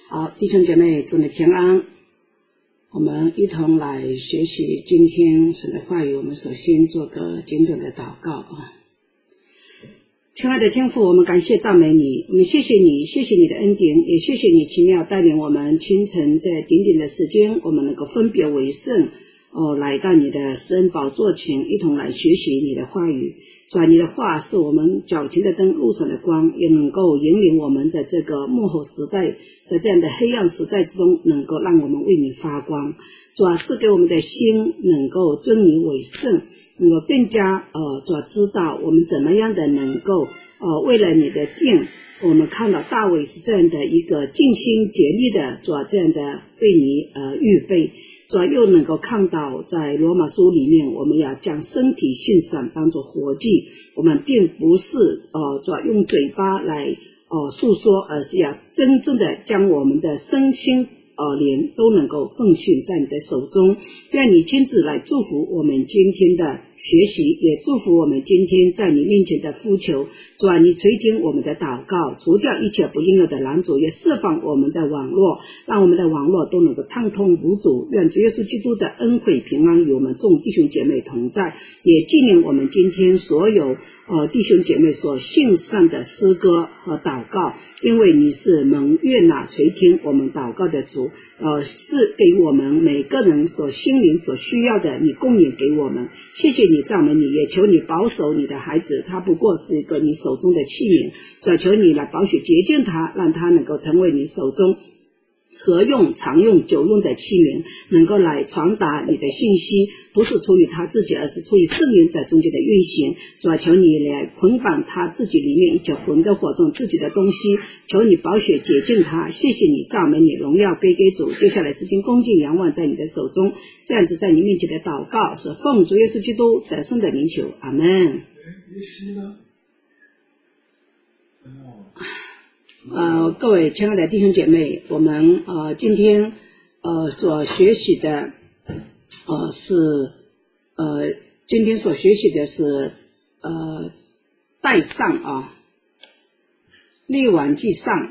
好，弟兄姐妹，祝你平安。我们一同来学习今天神的话语。我们首先做个简短的祷告啊。亲爱的天父，我们感谢赞美你，我们谢谢你，谢谢你的恩典，也谢谢你奇妙带领我们清晨在点点的时间，我们能够分别为圣来到你的施恩宝座前，一同来学习你的话语。主啊，你的话是我们脚前的灯，路上的光，也能够引领我们在这个末后时代，在这样的黑暗时代之中，能够让我们为你发光。主啊，赐给我们的心能够尊你为圣，能够更加主啊知道我们怎么样的能够为了你的殿。我们看到大卫是这样的一个尽心竭力的主啊这样的为你预备。主啊，又能够看到在罗马书里面，我们要将身体献上当作活祭，我们并不是主啊用嘴巴来诉说，而是要真正的将我们的身心灵都能够奉献在你的手中。愿你亲自来祝福我们今天的学习，也祝福我们今天在你面前的呼求。主啊，你垂听我们的祷告，除掉一切不应有的拦阻，也释放我们的网络，让我们的网络都能够畅通无阻。愿主耶稣基督的恩惠平安与我们众弟兄姐妹同在，也纪念我们今天所有弟兄姐妹所献上的诗歌和祷告，因为你是蒙悦纳垂听我们祷告的主，是给我们每个人所心灵所需要的，你供应给我们。谢谢你赞美你，也求你保守你的孩子，他不过是一个你手中的器皿，只求你来保守洁净他，让他能够成为你手中合用、常用、久用的器皿，能够来传达你的信息，不是出于他自己，而是出于圣灵在中间的运行。主啊，求你来捆绑他自己里面一切魂的活动，自己的东西，求你宝血洁净他。谢谢你，赞美你，荣耀归给主。接下来是经恭敬仰望在你的手中，这样子在你面前的祷告是奉主耶稣基督得胜的名求，阿们。各位亲爱的弟兄姐妹，我们今天所学习的今天所学习的是带上列王记上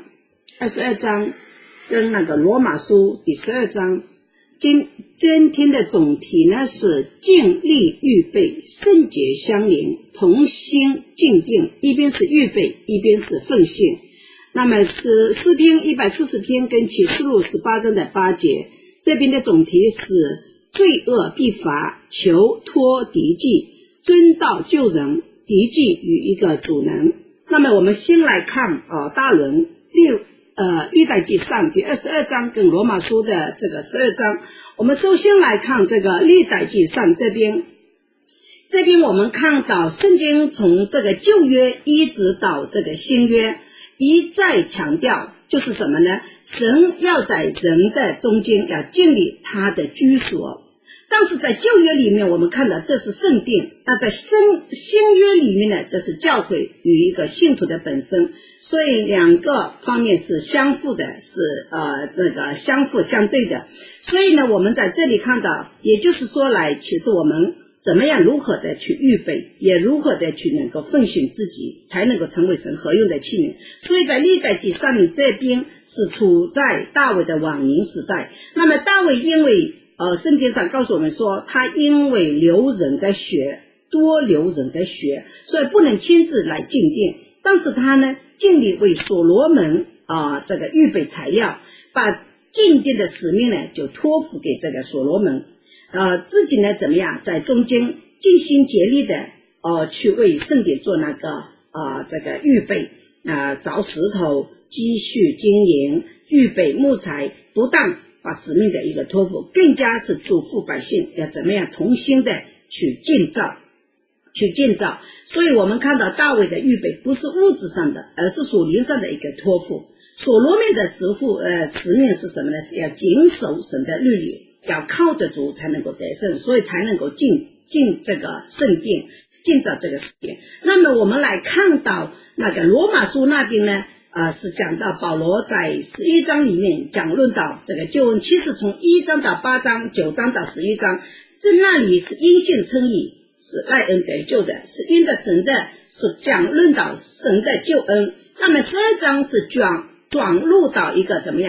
22章跟那个罗马书第12章。今天的总题呢是尽力预备，圣洁相连，同心敬定，一边是预备，一边是奉献。那么是诗篇140篇跟启示录18章的8节，这边的总题是罪恶必罚，求脱敌忌，遵道救人，敌忌与一个主人。那么我们先来看大伦历代记上第22章跟罗马书的这个12章。我们首先来看这个历代记上这边我们看到圣经从这个旧约一直到这个新约一再强调就是什么呢？神要在人的中间要建立他的居所。但是在旧约里面我们看到这是圣殿，那在新约里面呢，这是教会与一个信徒的本身，所以两个方面是相互的，是这个相互相对的。所以呢，我们在这里看到，也就是说其实我们怎么样如何的去预备，也如何的去能够奉献自己，才能够成为神合用的器皿。所以在历代记上面这边是处在大卫的晚年时代。那么大卫因为圣经上告诉我们说，他因为流人的血，多流人的血，所以不能亲自来进殿。但是他呢，尽力为所罗门这个预备材料，把进殿的使命呢就托付给这个所罗门。自己呢怎么样在中间尽心竭力的去为圣殿做那个这个预备凿石头，积蓄金银，预备木材，不但把使命的一个托付，更加是嘱咐百姓要怎么样同心的去建造。所以我们看到大卫的预备不是物质上的，而是属灵上的一个托付。所罗门的使命是什么呢？是要谨守神的律例，要靠着主才能够得胜，所以才能够进这个圣殿，进到这个圣殿。那么我们来看到那个罗马书那边呢是讲到保罗在11章里面讲论到这个救恩，其实从1章到8章9章到11章，在那里是因信称义，是赖恩得救的，是因着神的，是讲论到神的救恩。那么12章是转入到一个怎么样，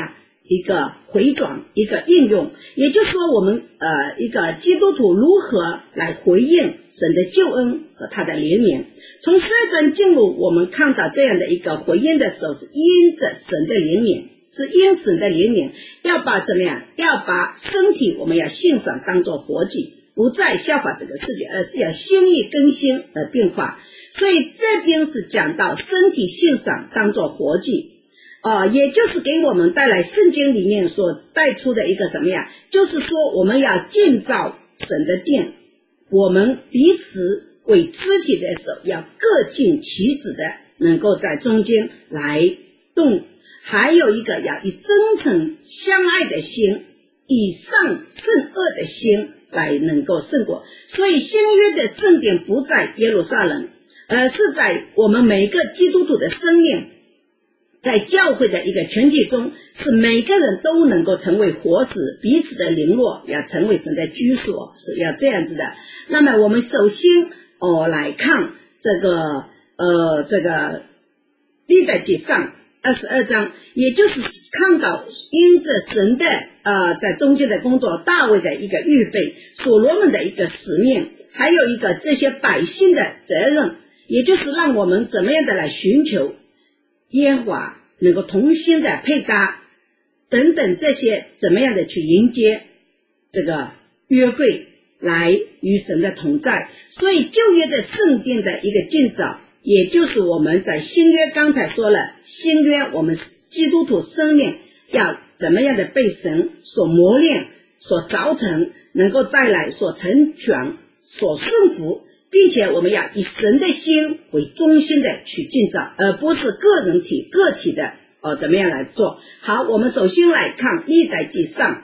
一个回转一个应用，也就是说我们一个基督徒如何来回应神的救恩和他的怜悯。从12章进入，我们看到这样的一个回应的时候，是因着神的怜悯，是因神的怜悯，要把怎么样？要把身体我们要献上当作活祭，不再效法这个世界，而是要心意更新而变化。所以这边是讲到身体献上当作活祭，也就是给我们带来圣经里面所带出的一个什么呀？就是说我们要建造神的殿，我们彼此为肢体的时候要各尽其职的，能够在中间来动。还有一个要以真诚相爱的心，以上胜恶的心来能够胜过。所以新约的正点不在耶路撒冷，而是在我们每个基督徒的生命，在教会的一个群体中，是每个人都能够成为活石，彼此的联络要成为神的居所，是要这样子的。那么我们首先来看这个历代记上22章，也就是看到因着神的在中间的工作，大卫的一个预备，所罗门的一个使命，还有一个这些百姓的责任，也就是让我们怎么样的来寻求耶和华，能够同心的配搭等等，这些怎么样的去迎接这个约会，来与神的同在。所以旧约的圣殿的一个建造，也就是我们在新约刚才说了，新约我们基督徒生命要怎么样的被神所磨练，所凿成，能够带来所成全，所顺服，并且我们要以神的心为中心的去建造，而不是个体的怎么样来做。好，我们首先来看历代记上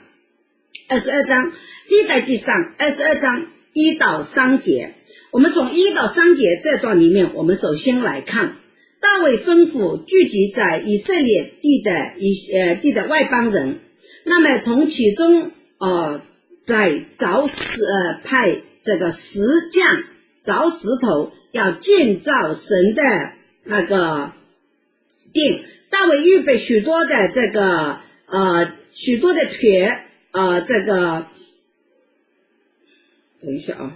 22章，历代记上22章1到3节。我们从1到3节这段里面，我们首先来看大卫吩咐聚集在以色列地的外邦人，那么从其中在派这个石匠凿石头，要建造神的那个殿。大卫预备许多的这个许多的铁这个等一下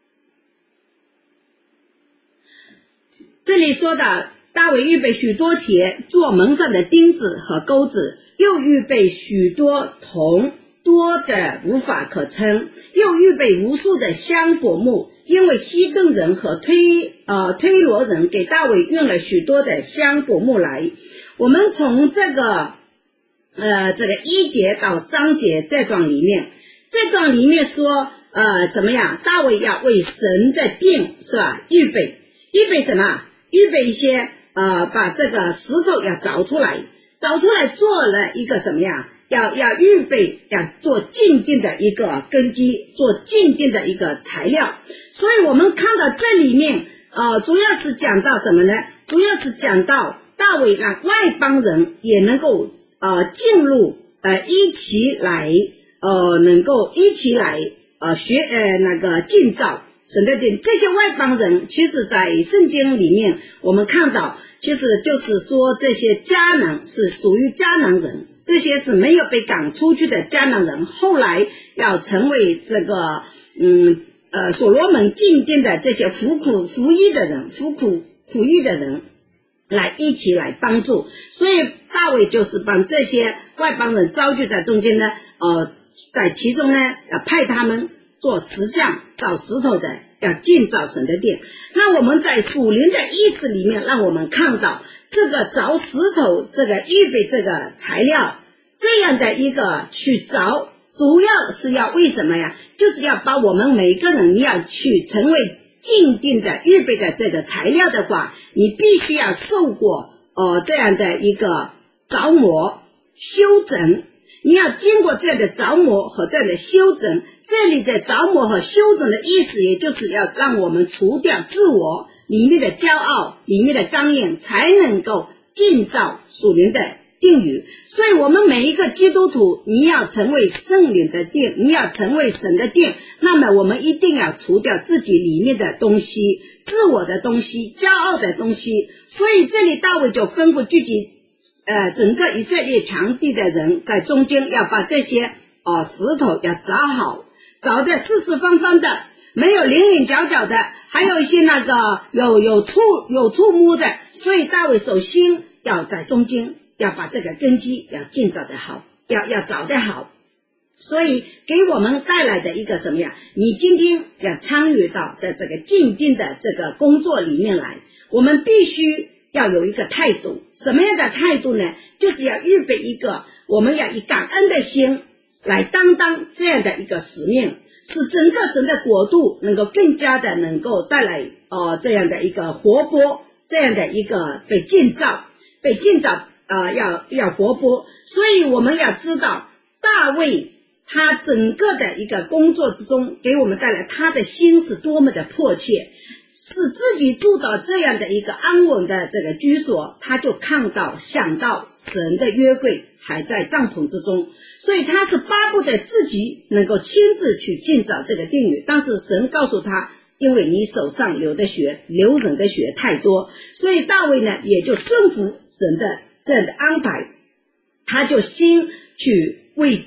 这里说的大卫预备许多铁做门上的钉子和钩子，又预备许多铜，多的无法可称，又预备无数的香柏木，因为西顿人和推罗人给大卫运了许多的香柏木来。我们从这个1节到3节这段里面说怎么样？大卫要为神的殿是吧？预备什么？预备一些把这个石头要凿出来做了一个什么样？要预备要做静电的一个根基，做静电的一个材料。所以我们看到这里面主要是讲到什么呢？主要是讲到大卫让外邦人也能够进入一起来能够一起来那个建造神的殿。这些外邦人其实在圣经里面我们看到，其实就是说这些迦南是属于迦南人，这些是没有被赶出去的迦南人，后来要成为这个所罗门进殿的这些服役的人来一起来帮助。所以大卫就是帮这些外邦人招聚在中间呢，在其中呢要派他们做石匠，造石头的，要建造神的殿。那我们在属灵的意思里面，让我们看到这个凿石头，这个预备这个材料，这样的一个去凿，主要是要为什么呀？就是要把我们每个人要去成为静定的预备的这个材料的话，你必须要受过这样的一个凿磨修整，你要经过这样的凿磨和这样的修整。这里的凿磨和修整的意思，也就是要让我们除掉自我里面的骄傲，里面的刚硬，才能够建造属灵的殿宇。所以我们每一个基督徒，你要成为圣灵的殿，你要成为神的殿，那么我们一定要除掉自己里面的东西，自我的东西，骄傲的东西。所以这里大卫就吩咐聚集整个以色列强地的人在中间要把这些石头要凿好，凿的四四方方的，没有棱棱角角的，还有一些那个有触摸的，所以大卫首先要在中间要把这个根基要建造的好，要凿的好。所以给我们带来的一个什么呀？你今天要参与到在这个静定的这个工作里面来，我们必须要有一个态度。什么样的态度呢？就是要预备一个我们要以感恩的心来担当这样的一个使命，使整个神的国度能够更加的能够带来这样的一个活泼，这样的一个被建造要活泼。所以我们要知道大卫他整个的一个工作之中给我们带来他的心是多么的迫切，使自己住到这样的一个安稳的这个居所，他就想到神的约柜还在帐篷之中，所以他是巴不得自己能够亲自去建造这个殿宇。但是神告诉他，因为你手上流人的血太多，所以大卫呢也就顺服神的这样的安排，他就先去为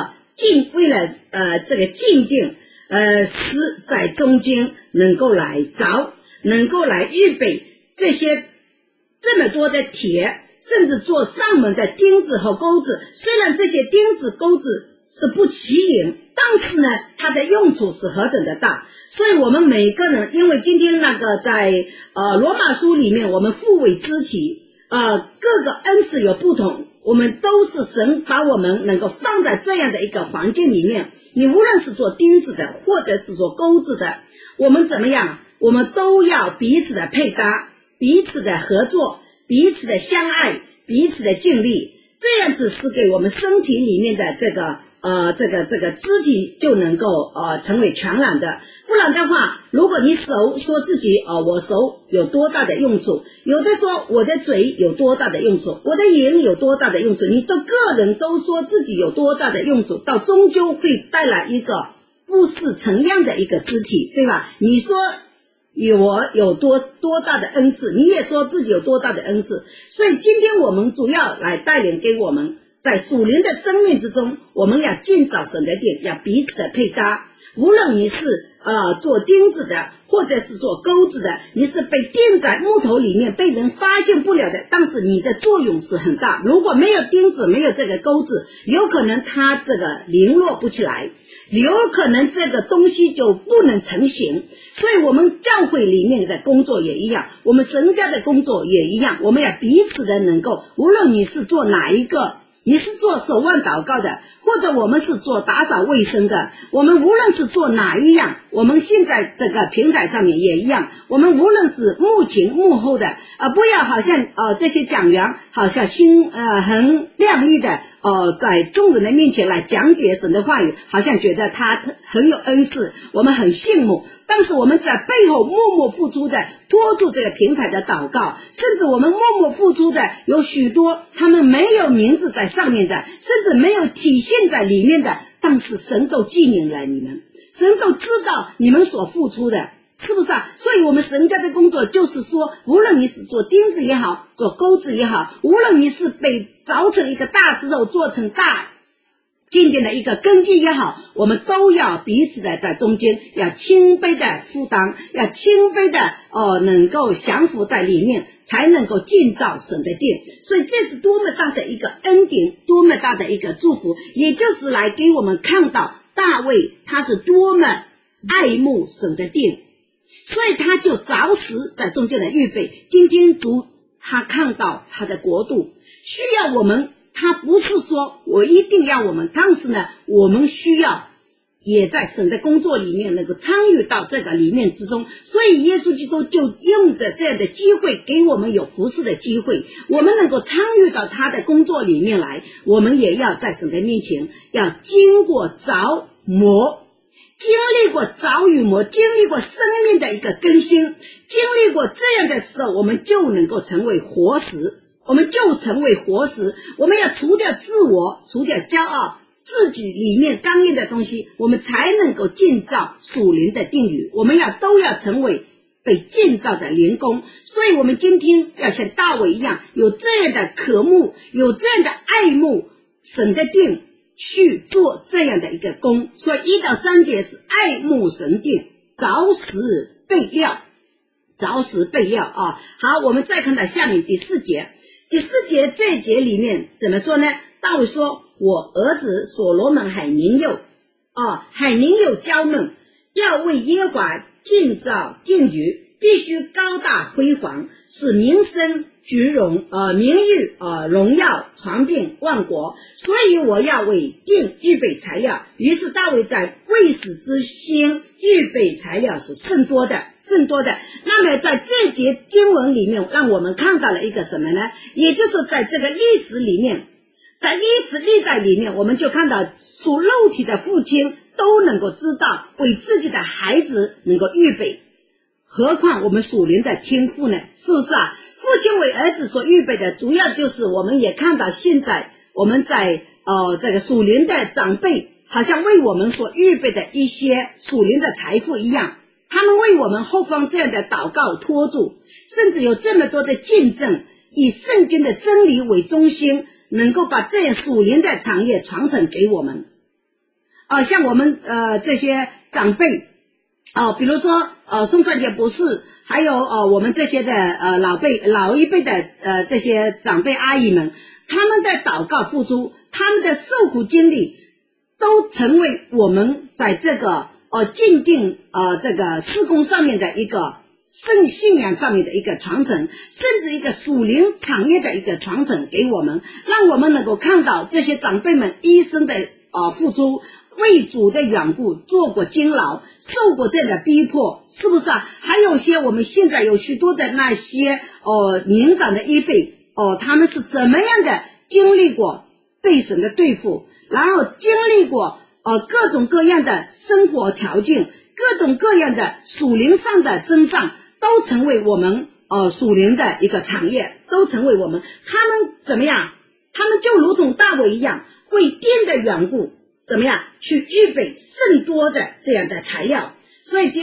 了这个静定使在中间能够来凿，能够来预备这些这么多的铁，甚至做上门的钉子和钩子。虽然这些钉子钩子是不齐眼，但是呢它的用处是何等的大。所以我们每个人，因为今天那个在罗马书里面我们互为肢体，各个恩赐有不同，我们都是神把我们能够放在这样的一个环境里面，你无论是做钉子的或者是做钩子的，我们怎么样？我们都要彼此的配搭，彼此的合作，彼此的相爱，彼此的尽力，这样子是给我们身体里面的这个肢体就能够成为全然的。不然的话，如果你手说自己我手有多大的用处，有的说我的嘴有多大的用处，我的眼有多大的用处，你个人都说自己有多大的用处，到终究会带来一个不是成样的一个肢体，对吧？你说我有多大的恩赐，你也说自己有多大的恩赐。所以今天我们主要来带领给我们在属灵的生命之中，我们要建造神的殿，要彼此的配搭。无论你是做钉子的，或者是做钩子的，你是被钉在木头里面被人发现不了的，但是你的作用是很大。如果没有钉子，没有这个钩子，有可能它这个零落不起来，有可能这个东西就不能成型。所以我们教会里面的工作也一样，我们神家的工作也一样，我们要彼此的能够，无论你是做哪一个，你是做守望祷告的，或者我们是做打扫卫生的，我们无论是做哪一样，我们现在这个平台上面也一样，我们无论是幕前幕后的不要好像这些讲员好像很亮丽的在众人的面前来讲解神的话语，好像觉得他很有恩赐，我们很羡慕，但是我们在背后默默付出的拖住这个平台的祷告，甚至我们默默付出的有许多他们没有名字在上面的，甚至没有体现在里面的，但是神都纪念了你们，神都知道你们所付出的，是不是啊？所以我们神家的工作就是说，无论你是做钉子也好，做钩子也好，无论你是被凿成一个大石头做成大静定的一个根基也好，我们都要彼此的在中间要谦卑的负担，要谦卑的能够降服在里面，才能够建造神的殿。所以这是多么大的一个恩典，多么大的一个祝福，也就是来给我们看到大卫他是多么爱慕神的殿，所以他就着实在中间的预备。今天主他看到他的国度需要我们，他不是说我一定要我们，但是呢我们需要也在神的工作里面能够参与到这个里面之中。所以耶稣基督就用着这样的机会给我们有服侍的机会，我们能够参与到他的工作里面来，我们也要在神的面前要经过着磨，经历过着与磨，经历过生命的一个更新，经历过这样的时候，我们就能够成为活石，我们就成为活石。我们要除掉自我，除掉骄傲，自己里面刚硬的东西，我们才能够建造属灵的殿宇。我们都要成为被建造的灵宫。所以我们今天要像大卫一样，有这样的渴慕，有这样的爱慕神的殿，去做这样的一个工。所以1到3节是爱慕神殿，着实备料，着实备料啊。好，我们再看到下面第4节。第4节这一节里面怎么说呢？大卫说，我儿子所罗门还年幼还年幼娇嫩，要为耶和华建造殿宇，必须高大辉煌，使名声居荣名誉荣耀传遍万国，所以我要为殿预备材料。于是大卫在未死之先预备材料是甚多的。那么在这节经文里面让我们看到了一个什么呢？也就是在这个历史里面，在历史历代里面，我们就看到属肉体的父亲都能够知道为自己的孩子能够预备，何况我们属灵的天父呢？是不是啊？父亲为儿子所预备的，主要就是我们也看到现在我们在这个属灵的长辈好像为我们所预备的一些属灵的财富一样，他们为我们后方这样的祷告托住，甚至有这么多的见证，以圣经的真理为中心，能够把这样属灵的产业传承给我们。像我们这些长辈比如说宋善杰博士，还有我们这些的老一辈的这些长辈阿姨们，他们在祷告付出，他们的受苦经历都成为我们在这个鉴定这个事工上面的一个信仰上面的一个传承，甚至一个属灵产业的一个传承给我们，让我们能够看到这些长辈们一生的付出，为主的缘故做过监牢，受过这样的逼迫，是不是啊？还有些我们现在有许多的那些年长的一辈他们是怎么样的经历过被神的对付，然后经历过各种各样的生活条件，各种各样的属灵上的增长，都成为我们属灵的一个产业，都成为我们。他们怎么样？他们就如同大卫一样，为殿的缘故怎么样去预备甚多的这样的材料。所以第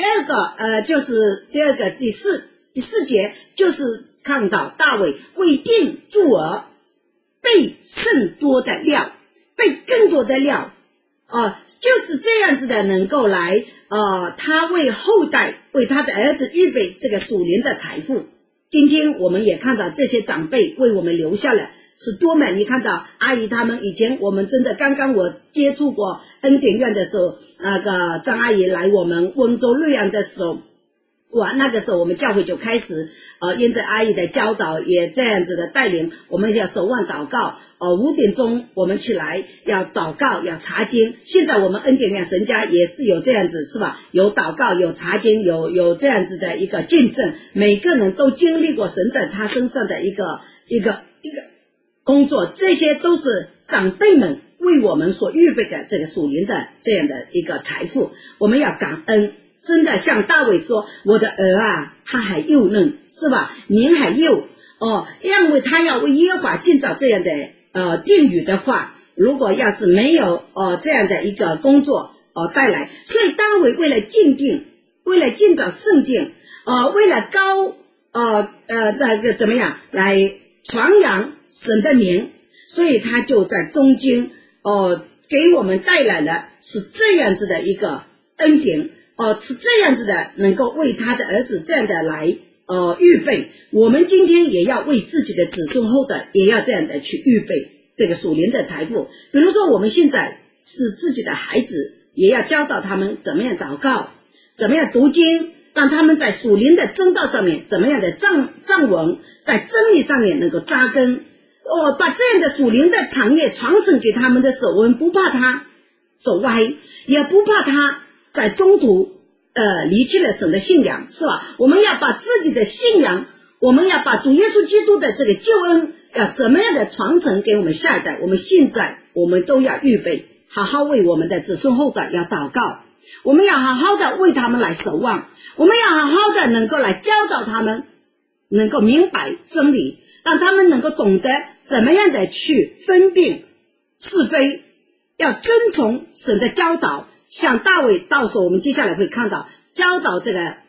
四节就是看到大卫为殿筑额，备甚多的料，备更多的料就是这样子的，能够来他为后代为他的儿子预备这个属灵的财富。今天我们也看到这些长辈为我们留下了是多么，你看到阿姨他们以前我们真的刚刚我接触过恩典院的时候，那个张阿姨来我们温州瑞安的时候，哇，那个时候我们教会就开始因着阿姨的教导也这样子的带领，我们要守望祷告5点钟我们起来要祷告要查经。现在我们恩典院神家也是有这样子，是吧？有祷告有查经，有这样子的一个见证，每个人都经历过神在他身上的一个工作，这些都是长辈们为我们所预备的这个属灵的这样的一个财富，我们要感恩。真的像大卫说，我的儿啊，他还幼嫩，是吧？年还幼因为他要为耶和华建造这样的殿宇的话，如果要是没有这样的一个工作带来，所以大卫为了建殿，为了建造圣殿为了这个怎么样来传扬神的名，所以他就在中间给我们带来了是这样子的一个恩典是这样子的，能够为他的儿子这样的来预备。我们今天也要为自己的子孙后代也要这样的去预备这个属灵的财富。比如说我们现在是自己的孩子，也要教导他们怎么样祷告，怎么样读经，让他们在属灵的正道上面怎么样的站稳，在真理上面能够扎根把这样的属灵的产业传承给他们的时候，我们不怕他走歪，也不怕他在中途离弃了神的信仰，是吧？我们要把自己的信仰，我们要把主耶稣基督的这个救恩要怎么样的传承给我们下一代。我们现在我们都要预备，好好为我们的子孙后代要祷告，我们要好好的为他们来守望，我们要好好的能够来教导他们，能够明白真理，让他们能够懂得怎么样的去分辨是非，要遵从神的教导。像大卫，到时候我们接下来会看到教导这个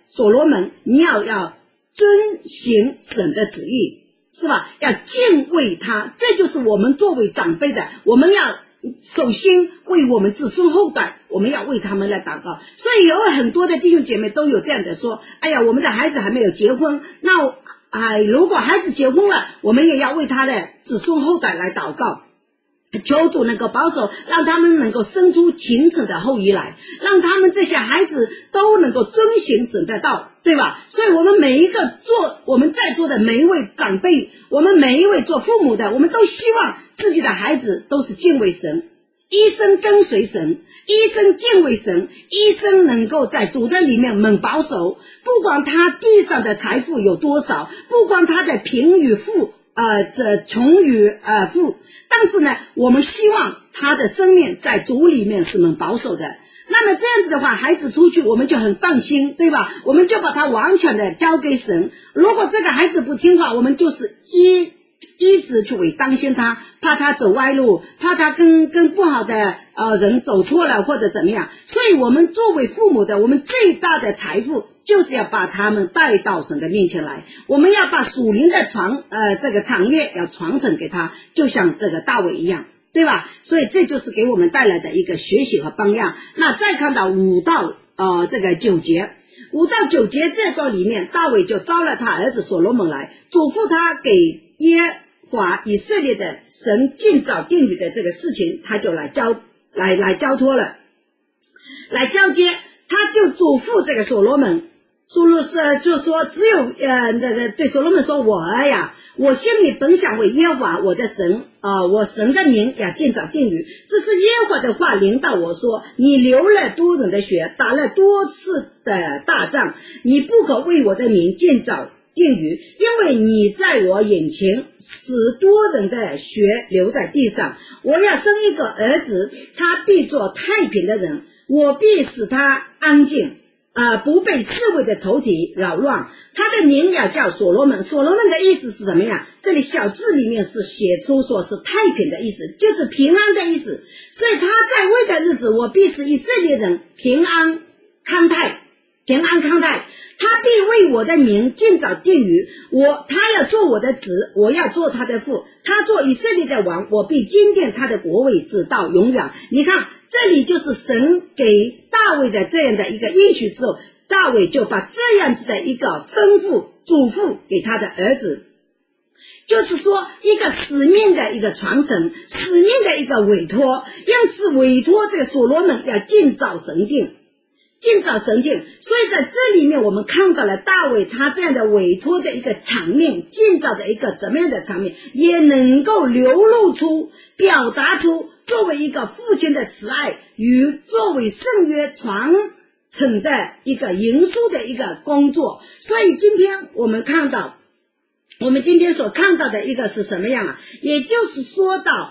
所罗门，你要遵行神的旨意，是吧？要敬畏他，这就是我们作为长辈的，我们要首先为我们子孙后代，我们要为他们来祷告。所以有很多的弟兄姐妹都有这样的说，哎呀，我们的孩子还没有结婚，那如果孩子结婚了，我们也要为他的子孙后代来祷告，求主能够保守，让他们能够生出虔诚的后裔来，让他们这些孩子都能够遵行神的道，对吧？所以我们每一个我们在座的每一位长辈，我们每一位做父母的，我们都希望自己的孩子都是敬畏神，一生跟随神，一生敬畏神，一生能够在主的里面蒙保守，不管他地上的财富有多少，不管他的贫与富穷与富，但是呢，我们希望他的生命在主里面是能保守的。那么这样子的话，孩子出去我们就很放心，对吧？我们就把他完全的交给神。如果这个孩子不听话，我们就是一直去当心他，怕他走歪路，怕他跟不好的人走错了或者怎么样。所以我们作为父母的，我们最大的财富就是要把他们带到神的面前来，我们要把属灵的这个产业要传承给他，就像这个大卫一样，对吧？所以这就是给我们带来的一个学习和榜样。那再看到5到9节，5到9节这个里面，大卫就招了他儿子所罗门来，嘱咐他给耶和华以色列的神建造殿宇的这个事情，他就来交托了，来交接。他就嘱咐这个所罗门，就说只有对所罗门说，我儿呀，我心里本想为耶和华我的神我神的名要建造殿宇，这是耶和华的话临到我说，你流了多人的血，打了多次的大仗，你不可为我的名建造殿宇，因为你在我眼前使多人的血流在地上。我要生一个儿子，他必做太平的人，我必使他安静不被侍卫的仇敌扰乱。他的名要叫所罗门。所罗门的意思是什么呀？这里小字里面是写出说是太平的意思，就是平安的意思。所以他在位的日子，我必使以色列人平安康泰。他必为我的名建造殿宇，他要做我的子，我要做他的父，他做以色列的王，我必坚定他的国位直到永远。你看这里就是神给大卫的这样的一个应许之后，大卫就把这样子的一个吩咐嘱咐给他的儿子，就是说一个使命的一个传承，使命的一个委托，因此委托这个所罗门要建造神殿。所以在这里面我们看到了大卫他这样的委托的一个场面，建造的一个怎么样的场面，也能够流露出表达出作为一个父亲的慈爱与作为圣约传承的一个营书的一个工作。所以今天我们今天所看到的一个是什么样啊？也就是说到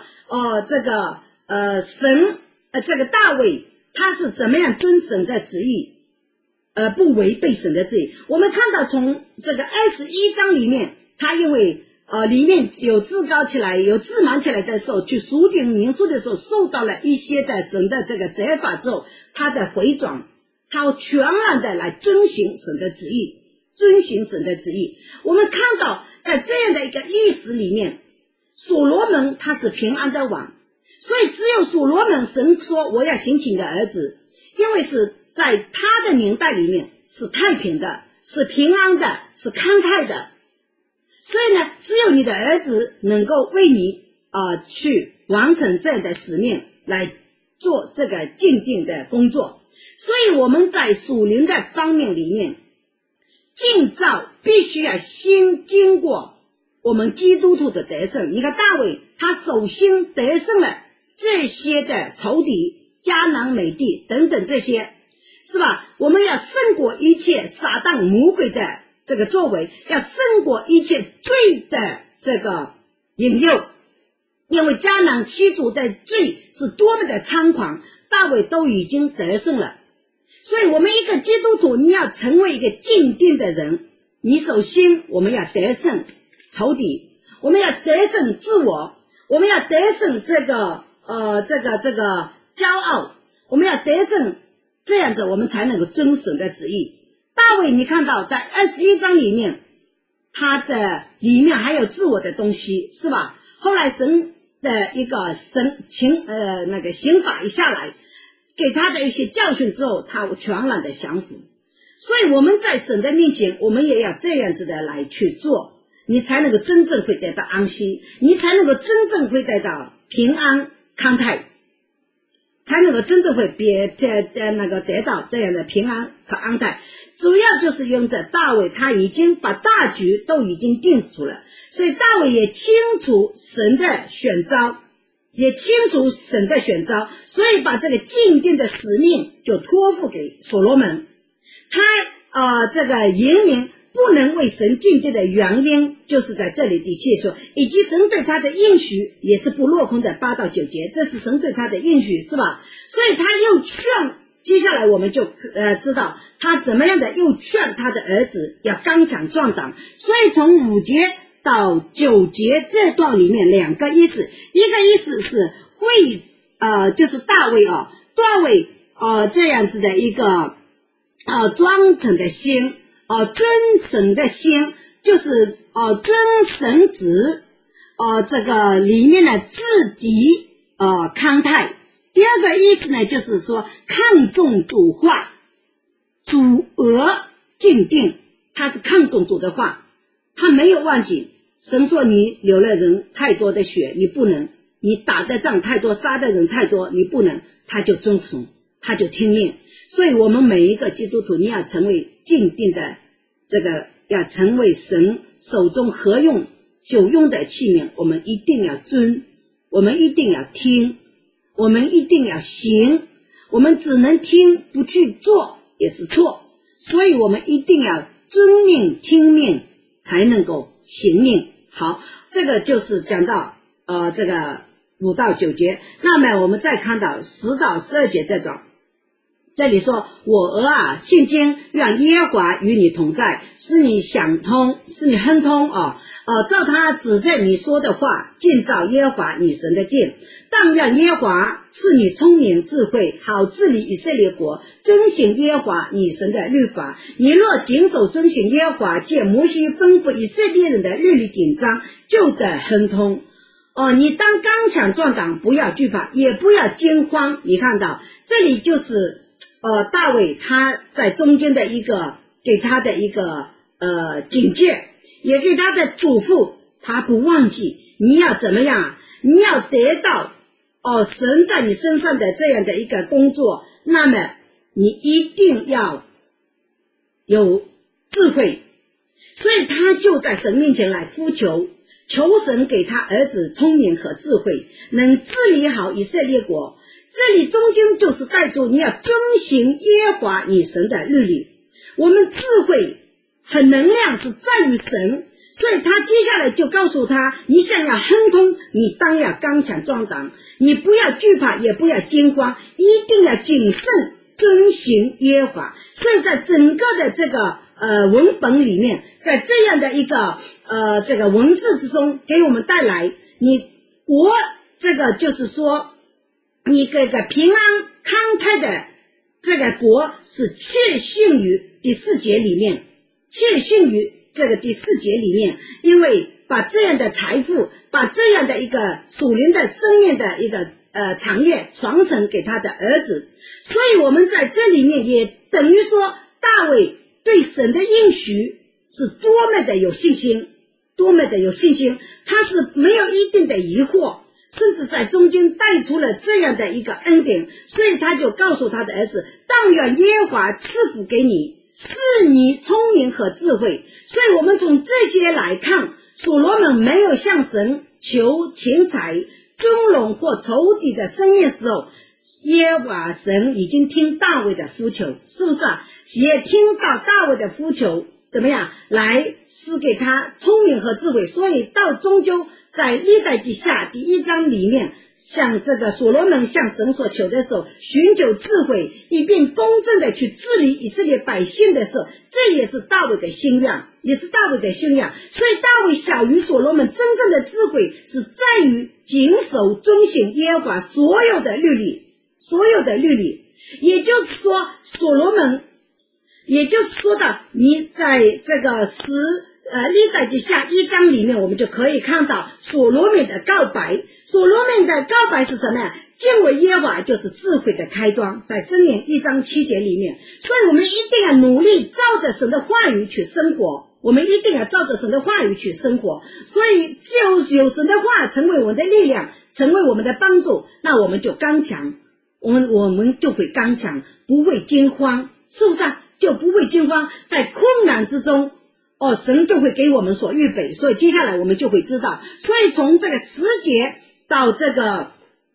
这个大卫他是怎么样遵神的旨意不违背神的旨意。我们看到从这个21章里面，他因为里面有自高起来有自满起来的时候，去数点民数的时候，受到了一些的神的这个责罚之后，他的回转，他全然的来遵行神的旨意。我们看到在这样的一个意识里面，所罗门他是平安的王，所以只有所罗门神说我要兴起你的儿子，因为是在他的年代里面是太平的，是平安的，是康泰的，所以呢只有你的儿子能够为你去完成这样的使命，来做这个鉴定的工作。所以我们在属灵的方面里面，建造必须要先经过我们基督徒的得胜。你看大卫他首先得胜了这些的仇敌，迦南美地等等，这些是吧？我们要胜过一切撒旦魔鬼的这个作为，要胜过一切罪的这个引诱，因为迦南七族的罪是多么的猖狂，大卫都已经得胜了。所以我们一个基督徒，你要成为一个坚定的人，你首先我们要得胜仇敌，我们要得胜自我，我们要得胜这个骄傲，我们要得胜，这样子我们才能够遵神的旨意大卫你看到在21章里面，他的里面还有自我的东西，是吧？后来神的一个刑法一下来，给他的一些教训之后，他全然的降服。所以我们在神的面前，我们也要这样子的来去做，你才能够真正会得到安息，你才能够真正会得到平安康泰，才能够真正会得到这样的平安和安泰。主要就是用着大卫，他已经把大局都已经定出了，所以大卫也清楚神的选召，所以把这个禁定的使命就托付给所罗门。他这个言明不能为神禁定的原因，就是在这里第7说，以及神对他的应许也是不落空的8到9节，这是神对他的应许，是吧？所以他又劝，接下来我们就知道他怎么样的又劝他的儿子要刚强壮胆。所以从5节到9节这段里面两个意思，一个意思是就是大卫这样子的一个忠诚的心，尊神的心，就是尊神子这个里面的至敌康泰。第二个意思呢，就是说看重主话，主额禁定，他是看重主的话，他没有忘记神说你流了人太多的血，你不能，你打的仗太多，杀的人太多，你不能，他就遵从，他就听命。所以我们每一个基督徒，你要成为禁定的要成为神手中合用久用的器皿，我们一定要遵，我们一定要听，我们一定要行，我们只能听不去做也是错，所以我们一定要遵命听命才能够行命。好，这个就是讲到这个5到9节。那么我们再看到10到12节这里说，我儿啊，现今愿耶和华与你同在，使你亨通照他指着你说的话，建造耶和华你神的殿。但愿耶和华赐你聪明智慧，好治理以色列国，遵行耶和华你神的律法。你若谨守遵行耶和华借摩西吩咐以色列人的律例典章，就得亨通。你当刚强壮胆，不要惧怕，也不要惊慌。你看到这里就是大卫他在中间的一个给他的一个警戒，也给他的嘱咐，他不忘记你要怎么样，你要得到神在你身上的这样的一个工作，那么你一定要有智慧。所以他就在神面前来呼求神给他儿子聪明和智慧，能治理好以色列国。这里中间就是带出你要遵行耶和华你神的律例。我们智慧和能量是在于神，所以他接下来就告诉他，你想要亨通，你当要刚强壮胆，你不要惧怕，也不要惊慌，一定要谨慎遵行耶和华。所以在整个的这个文本里面，在这样的一个这个文字之中，给我们带来你国这个就是说你这个平安康泰的这个国是确信于第4节里面，确信于这个第4节里面，因为把这样的财富，把这样的一个属灵的生命的一个产业传承给他的儿子。所以我们在这里面也等于说大卫对神的应许是多么的有信心，多么的有信心，他是没有一定的疑惑，甚至在中间带出了这样的一个恩典。所以他就告诉他的儿子，但愿耶和华赐福给你，赐你聪明和智慧。所以我们从这些来看，所罗门没有向神求钱财尊荣或仇敌的生命时候，耶和华神已经听大卫的呼求，是不是也听到大卫的呼求怎么样来赐给他聪明和智慧。所以到终究在历代记下第1章里面，像这个所罗门向神所求的时候，寻求智慧，以便公正的去治理以色列百姓的时候，这也是大卫的心愿，所以大卫小于所罗门真正的智慧是在于谨守遵行耶和华所有的律例，也就是说所罗门也就是说到你在这个历代志下1章里面，我们就可以看到所罗门的告白。所罗门的告白是什么呀？敬畏耶和华就是智慧的开端，在箴言1章7节里面。所以我们一定要努力照着神的话语去生活，我们一定要照着神的话语去生活。所以就有神的话成为我们的力量，成为我们的帮助，那我们就刚强，我们就会刚强，不会惊慌，是不是啊？就不会惊慌，在困难之中神就会给我们所预备。所以接下来我们就会知道，所以从这个10节到这个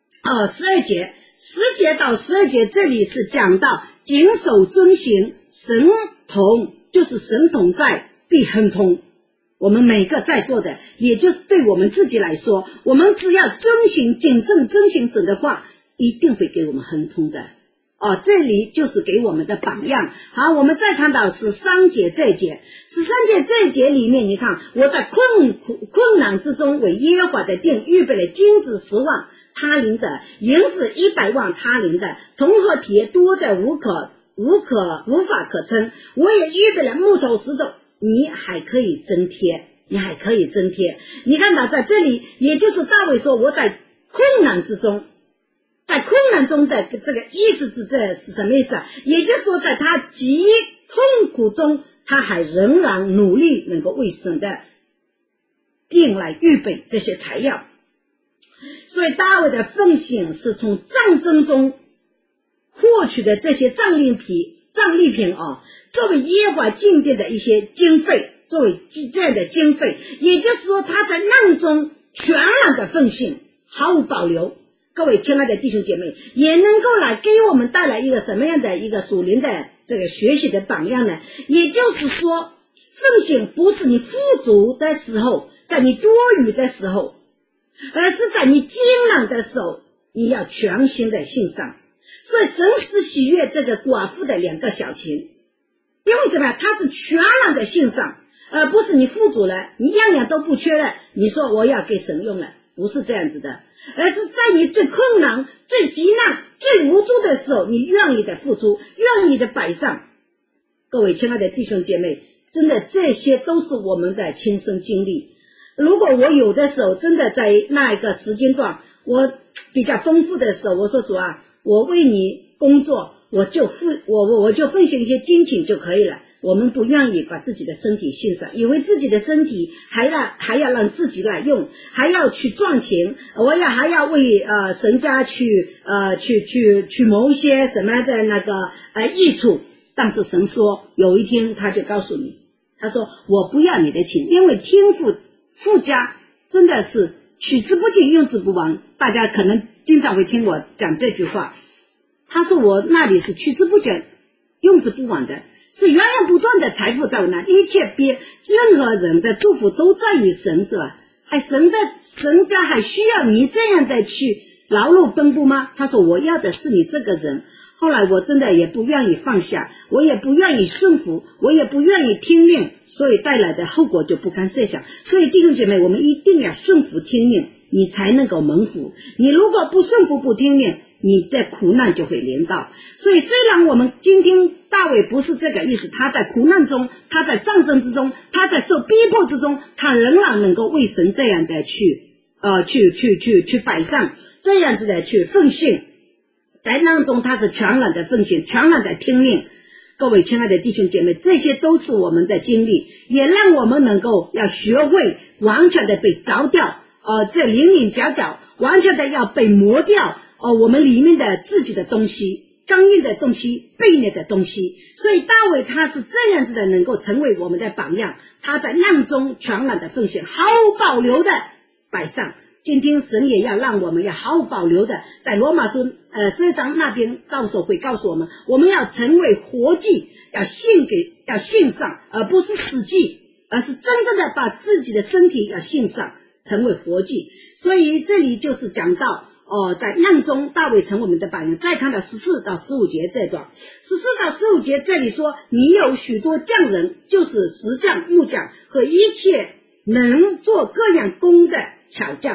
12节，10节到12节，这里是讲到谨守遵行，神同，就是神同在必亨通。我们每个在座的，也就是对我们自己来说，我们只要谨慎遵行神的话，一定会给我们亨通的。这里就是给我们的榜样。好，我们再看到13节这一节，13节这一节里面，你看我在困难之中为耶和华的殿预备了金子10万他林的，银子100万他林的，铜和铁多的无法可称。我也预备了木头石头，你还可以增添。你看到在这里，也就是大卫说我在困难之中，在困难中的这个意思是什么意思啊？也就是说在他极痛苦中，他还仍然努力能够为神的殿来预备这些材料。所以大卫的奉献是从战争中获取的这些战利品作为耶和华敬殿的一些经费，作为这样的经费，也就是说他在难中全然的奉献，毫无保留。各位亲爱的弟兄姐妹，也能够来给我们带来一个什么样的一个属灵的这个学习的榜样呢？也就是说，奉献不是你富足的时候，在你多余的时候，而是在你艰难的时候，你要全心的献上。所以神是喜悦这个寡妇的2个小钱，因为什么？他是全然的献上，而不是你富足了，你样样都不缺了，你说我要给神用了，不是这样子的，而是在你最困难、最急难、最无助的时候，你愿意的付出，愿意的摆上。各位亲爱的弟兄姐妹，真的这些都是我们的亲身经历。如果我有的时候真的在那一个时间段我比较丰富的时候，我说主啊，我为你工作，我就奉献一些金钱就可以了。我们不愿意把自己的身体献上，以为自己的身体还要让自己来用，还要去赚钱，还要为神家去谋一些什么的那个益处。但是神说有一天他就告诉你，他说我不要你的钱，因为天父家真的是取之不尽用之不完。大家可能经常会听我讲这句话，他说我那里是取之不尽用之不完的，是源源不断的财富在我那，一切任何人的祝福都在于神，是吧？神家还需要你这样的去劳碌奔波吗？他说我要的是你这个人。后来我真的也不愿意放下，我也不愿意顺服，我也不愿意听命，所以带来的后果就不堪设想。所以弟兄姐妹，我们一定要顺服听命，你才能够蒙福。你如果不顺服不听命，你的苦难就会临到。所以虽然我们今天大卫不是这个意思，他在苦难中，他在战争之中，他在受逼迫之中，他仍然能够为神这样的去摆上，这样子的去奉献。在当中他是全然的奉献，全然的听命。各位亲爱的弟兄姐妹，这些都是我们的经历，也让我们能够要学会完全的被凿掉这棱棱角角，完全的要被磨掉我们里面的自己的东西，刚硬的东西，悖逆的东西。所以大卫他是这样子的，能够成为我们的榜样，他在难中全然的奉献，毫无保留的摆上。今天神也要让我们要毫无保留的，在罗马书12章那边到时候会告诉我们，我们要成为活祭，要献上，而不是死祭，而是真正的把自己的身体要献上，成为活祭。所以这里就是讲到在难中大卫成我们的榜样。再看到14到15节这段，14到15节这里说，你有许多匠人，就是石匠、木匠和一切能做各样工的巧匠，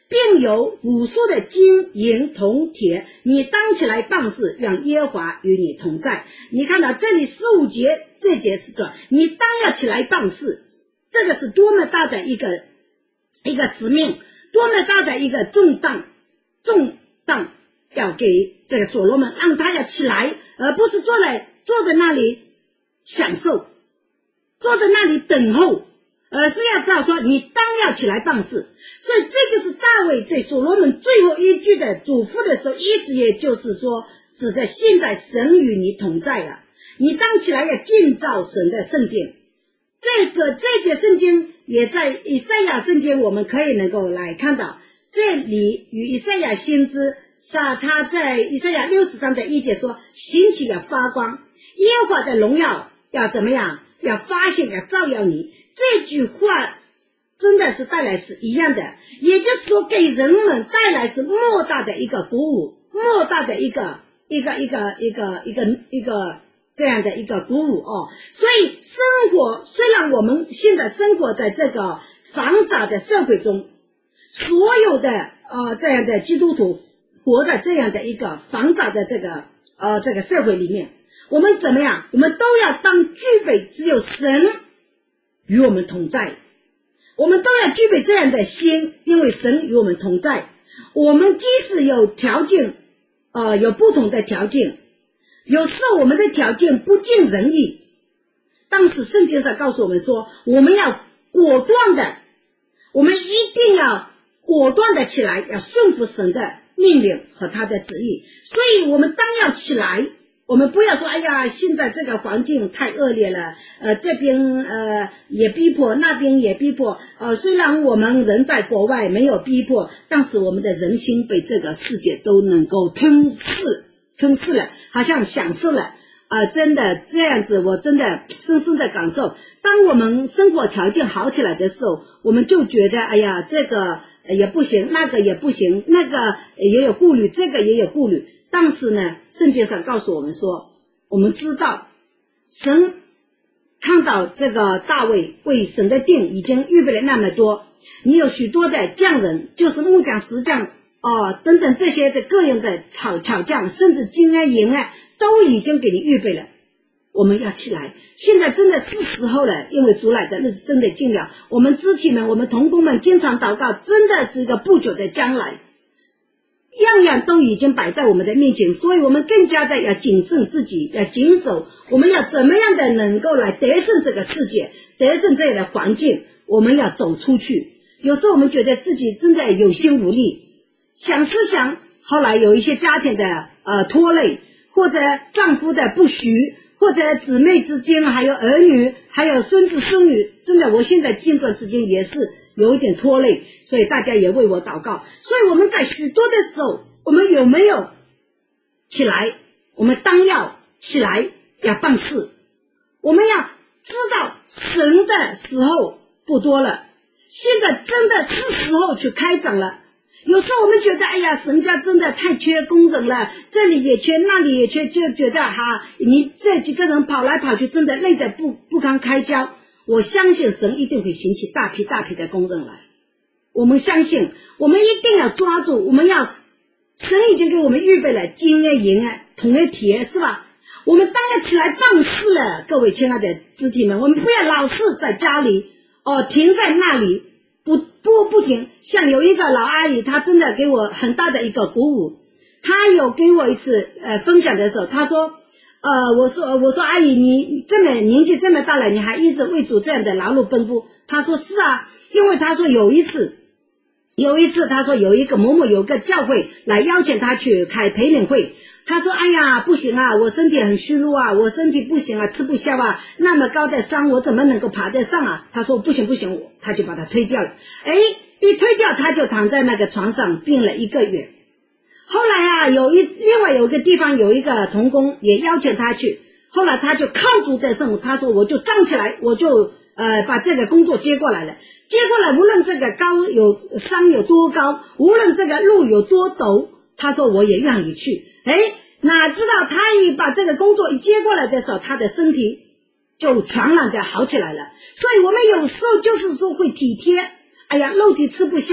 并有无数的金银铜铁，你当起来办事，让耶和华与你同在。你看到这里15节，这节是说你当要起来办事，这个是多么大的一个使命，多么大的一个重担要给这个所罗门，让他要起来，而不是坐在那里享受，坐在那里等候，而是要知道说你当要起来办事。所以这就是大卫对所罗门最后一句的嘱咐的时候，意思也就是说，指的现在神与你同在了，你当起来要建造神的圣殿。这节圣经也在以赛亚圣经我们可以能够来看到，这里与以赛亚先知他在以赛亚60章的1节说，兴起要发光，耶和华的荣耀要怎么样，要发现，要照耀你。这句话真的是带来是一样的，也就是说给人们带来是莫大的一个鼓舞，莫大的一个这样的一个鼓舞哦。所以生活，虽然我们现在生活在这个繁杂的社会中，所有的这样的基督徒活在这样的一个繁杂的这个社会里面，我们怎么样？我们都要当具备只有神与我们同在，我们都要具备这样的心，因为神与我们同在。我们即使有条件有不同的条件，有时候我们的条件不尽人意，但是圣经上告诉我们说，我们要果断的，我们一定要果断的起来，要顺服神的命令和他的旨意。所以我们当要起来，我们不要说哎呀现在这个环境太恶劣了，这边也逼迫，那边也逼迫，虽然我们人在国外没有逼迫，但是我们的人心被这个世界都能够吞噬了，好像享受了真的这样子，我真的深深的感受，当我们生活条件好起来的时候，我们就觉得哎呀这个也不行，那个也不行，那个也有顾虑，这个也有顾虑。但是呢，圣经上告诉我们说，我们知道神看到这个大卫为神的殿已经预备了那么多，你有许多的匠人，就是木匠、石匠等等这些的各样的巧匠，甚至金银都已经给你预备了。我们要起来，现在真的是时候了，因为主来的日子真的近了。我们肢体们，我们同工们经常祷告，真的是一个不久的将来，样样都已经摆在我们的面前，所以我们更加的要谨慎自己，要谨守，我们要怎么样的能够来得胜这个世界，得胜这样的环境，我们要走出去。有时候我们觉得自己真的有心无力，想思想，后来有一些家庭的拖累，或者丈夫的不许，或者姊妹之间，还有儿女，还有孙子孙女，真的我现在近段时间也是有一点拖累，所以大家也为我祷告。所以我们在许多的时候，我们有没有起来？我们当要起来，要办事。我们要知道神的时候不多了，现在真的是时候去开展了。有时候我们觉得哎呀神家真的太缺工人了，这里也缺那里也缺，就觉得你这几个人跑来跑去真的累得不堪开交。我相信神一定会兴起大批大批的工人来，我们相信，我们一定要抓住，我们要神已经给我们预备了金银铜铁，是吧？我们当然起来办事了，各位亲爱的肢体们，我们不要老是在家里停在那里不停。像有一个老阿姨，她真的给我很大的一个鼓舞。她有给我一次分享的时候，她说我说阿姨，你这么年纪这么大了，你还一直为主这样的劳碌奔波。她说是啊，因为她说有一次她说有一个某某有个教会来邀请她去开培灵会，她说哎呀不行啊，我身体很虚弱啊，我身体不行啊，吃不消啊，那么高的山我怎么能够爬得上啊？她说不行，她就把它推掉了。一推掉，她就躺在那个床上病了1个月。后来另外有一个地方有一个同工也邀请她去，后来她就靠主得胜，她说我就站起来，我就把这个工作接过来了。接过来无论这个山有多高，无论这个路有多陡，她说我也愿意去。哪知道她一把这个工作一接过来的时候，她的身体就全然的好起来了。所以我们有时候就是说会体贴，哎呀肉体吃不消，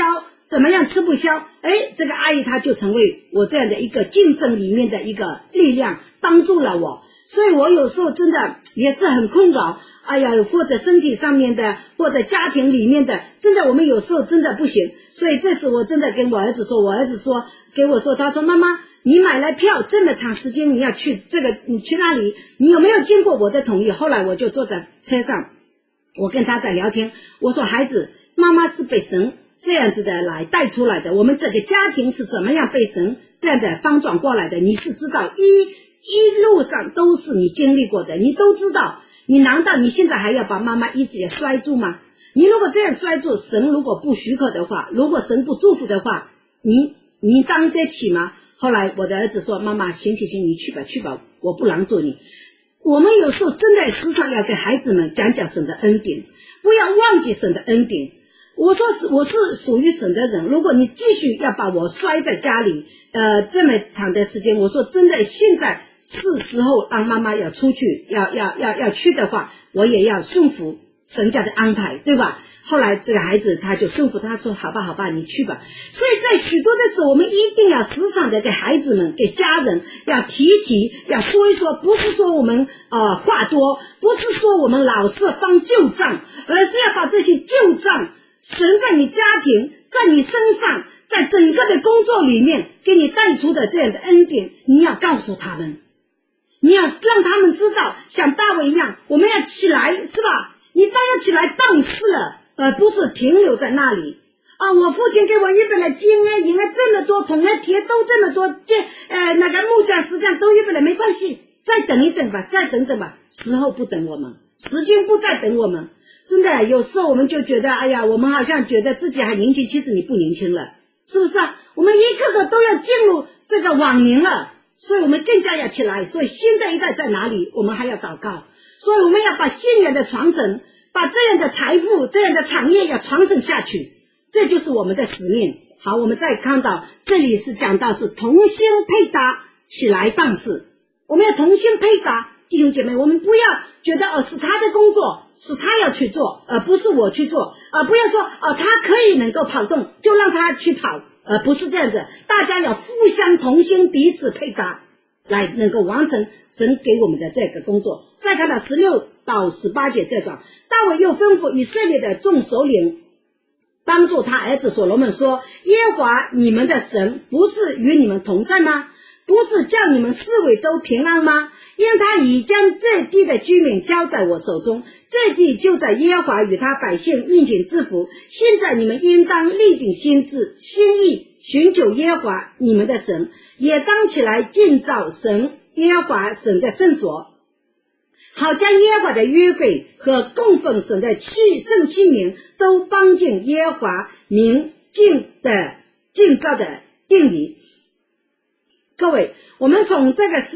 怎么样吃不消，这个阿姨她就成为我这样的一个竞争里面的一个力量，帮助了我。所以我有时候真的也是很困扰，或者身体上面的，或者家庭里面的，真的我们有时候真的不行。所以这次我真的跟我儿子说，给我说，他说妈妈，你买了票这么长时间，你要去你去那里，你有没有经过我的同意？后来我就坐在车上，我跟他在聊天，我说孩子，妈妈是被神这样子的来带出来的，我们这个家庭是怎么样被神这样的翻转过来的，你是知道，一路上都是你经历过的，你都知道，你难道你现在还要把妈妈一直摔住吗？你如果这样摔住，神如果不许可的话，如果神不祝福的话，你担得起吗？后来我的儿子说，妈妈行，你去吧，我不拦住你。我们有时候真的时常要给孩子们讲神的恩典，不要忘记神的恩典。我说我是属于神的人，如果你继续要把我摔在家里这么长的时间，我说真的现在是时候让妈妈要出去，要去的话，我也要顺服神家的安排，对吧？后来这个孩子他就顺服，他说好吧，你去吧。所以在许多的时候，我们一定要时常的给孩子们、给家人要提起，要说一说，不是说我们话多，不是说我们老是翻旧账，而是要把这些旧账，神在你家庭，在你身上，在整个的工作里面给你带出的这样的恩典，你要告诉他们，你要让他们知道，像大卫一样，我们要起来，是吧？你当然起来办事了，而不是停留在那里我父亲给我预备了金银这么多，铜铁都这么多，那个木匠石匠都预备了，没关系，再等一等吧，再等等吧，时候不等我们，时间不再等我们。真的有时候我们就觉得我们好像觉得自己还年轻，其实你不年轻了，是不是我们一个个都要进入这个晚年了，所以我们更加要起来。所以新的一代在哪里，我们还要祷告，所以我们要把信仰的传承，把这样的财富，这样的产业要传承下去，这就是我们的使命。好，我们再看到这里是讲到是同心配搭起来办事，我们要同心配搭，弟兄姐妹，我们不要觉得是他的工作，是他要去做，不是我去做，不要说他可以能够跑动就让他去跑，不是这样子，大家要互相同心，彼此配搭，来能够完成神给我们的这个工作。再看到16到18节这段，大卫又吩咐以色列的众首领帮助他儿子所罗门说，耶和华你们的神不是与你们同在吗？不是叫你们四围都平安吗？因他已将这地的居民交在我手中，这地就在耶和华与他百姓面前制服。现在你们应当立定心意，寻求耶和华你们的神，也当起来建造神耶和华神的圣所，好将耶和华的约柜和供奉神的圣器皿都搬进耶和华民建造的殿里。各位，我们从这个16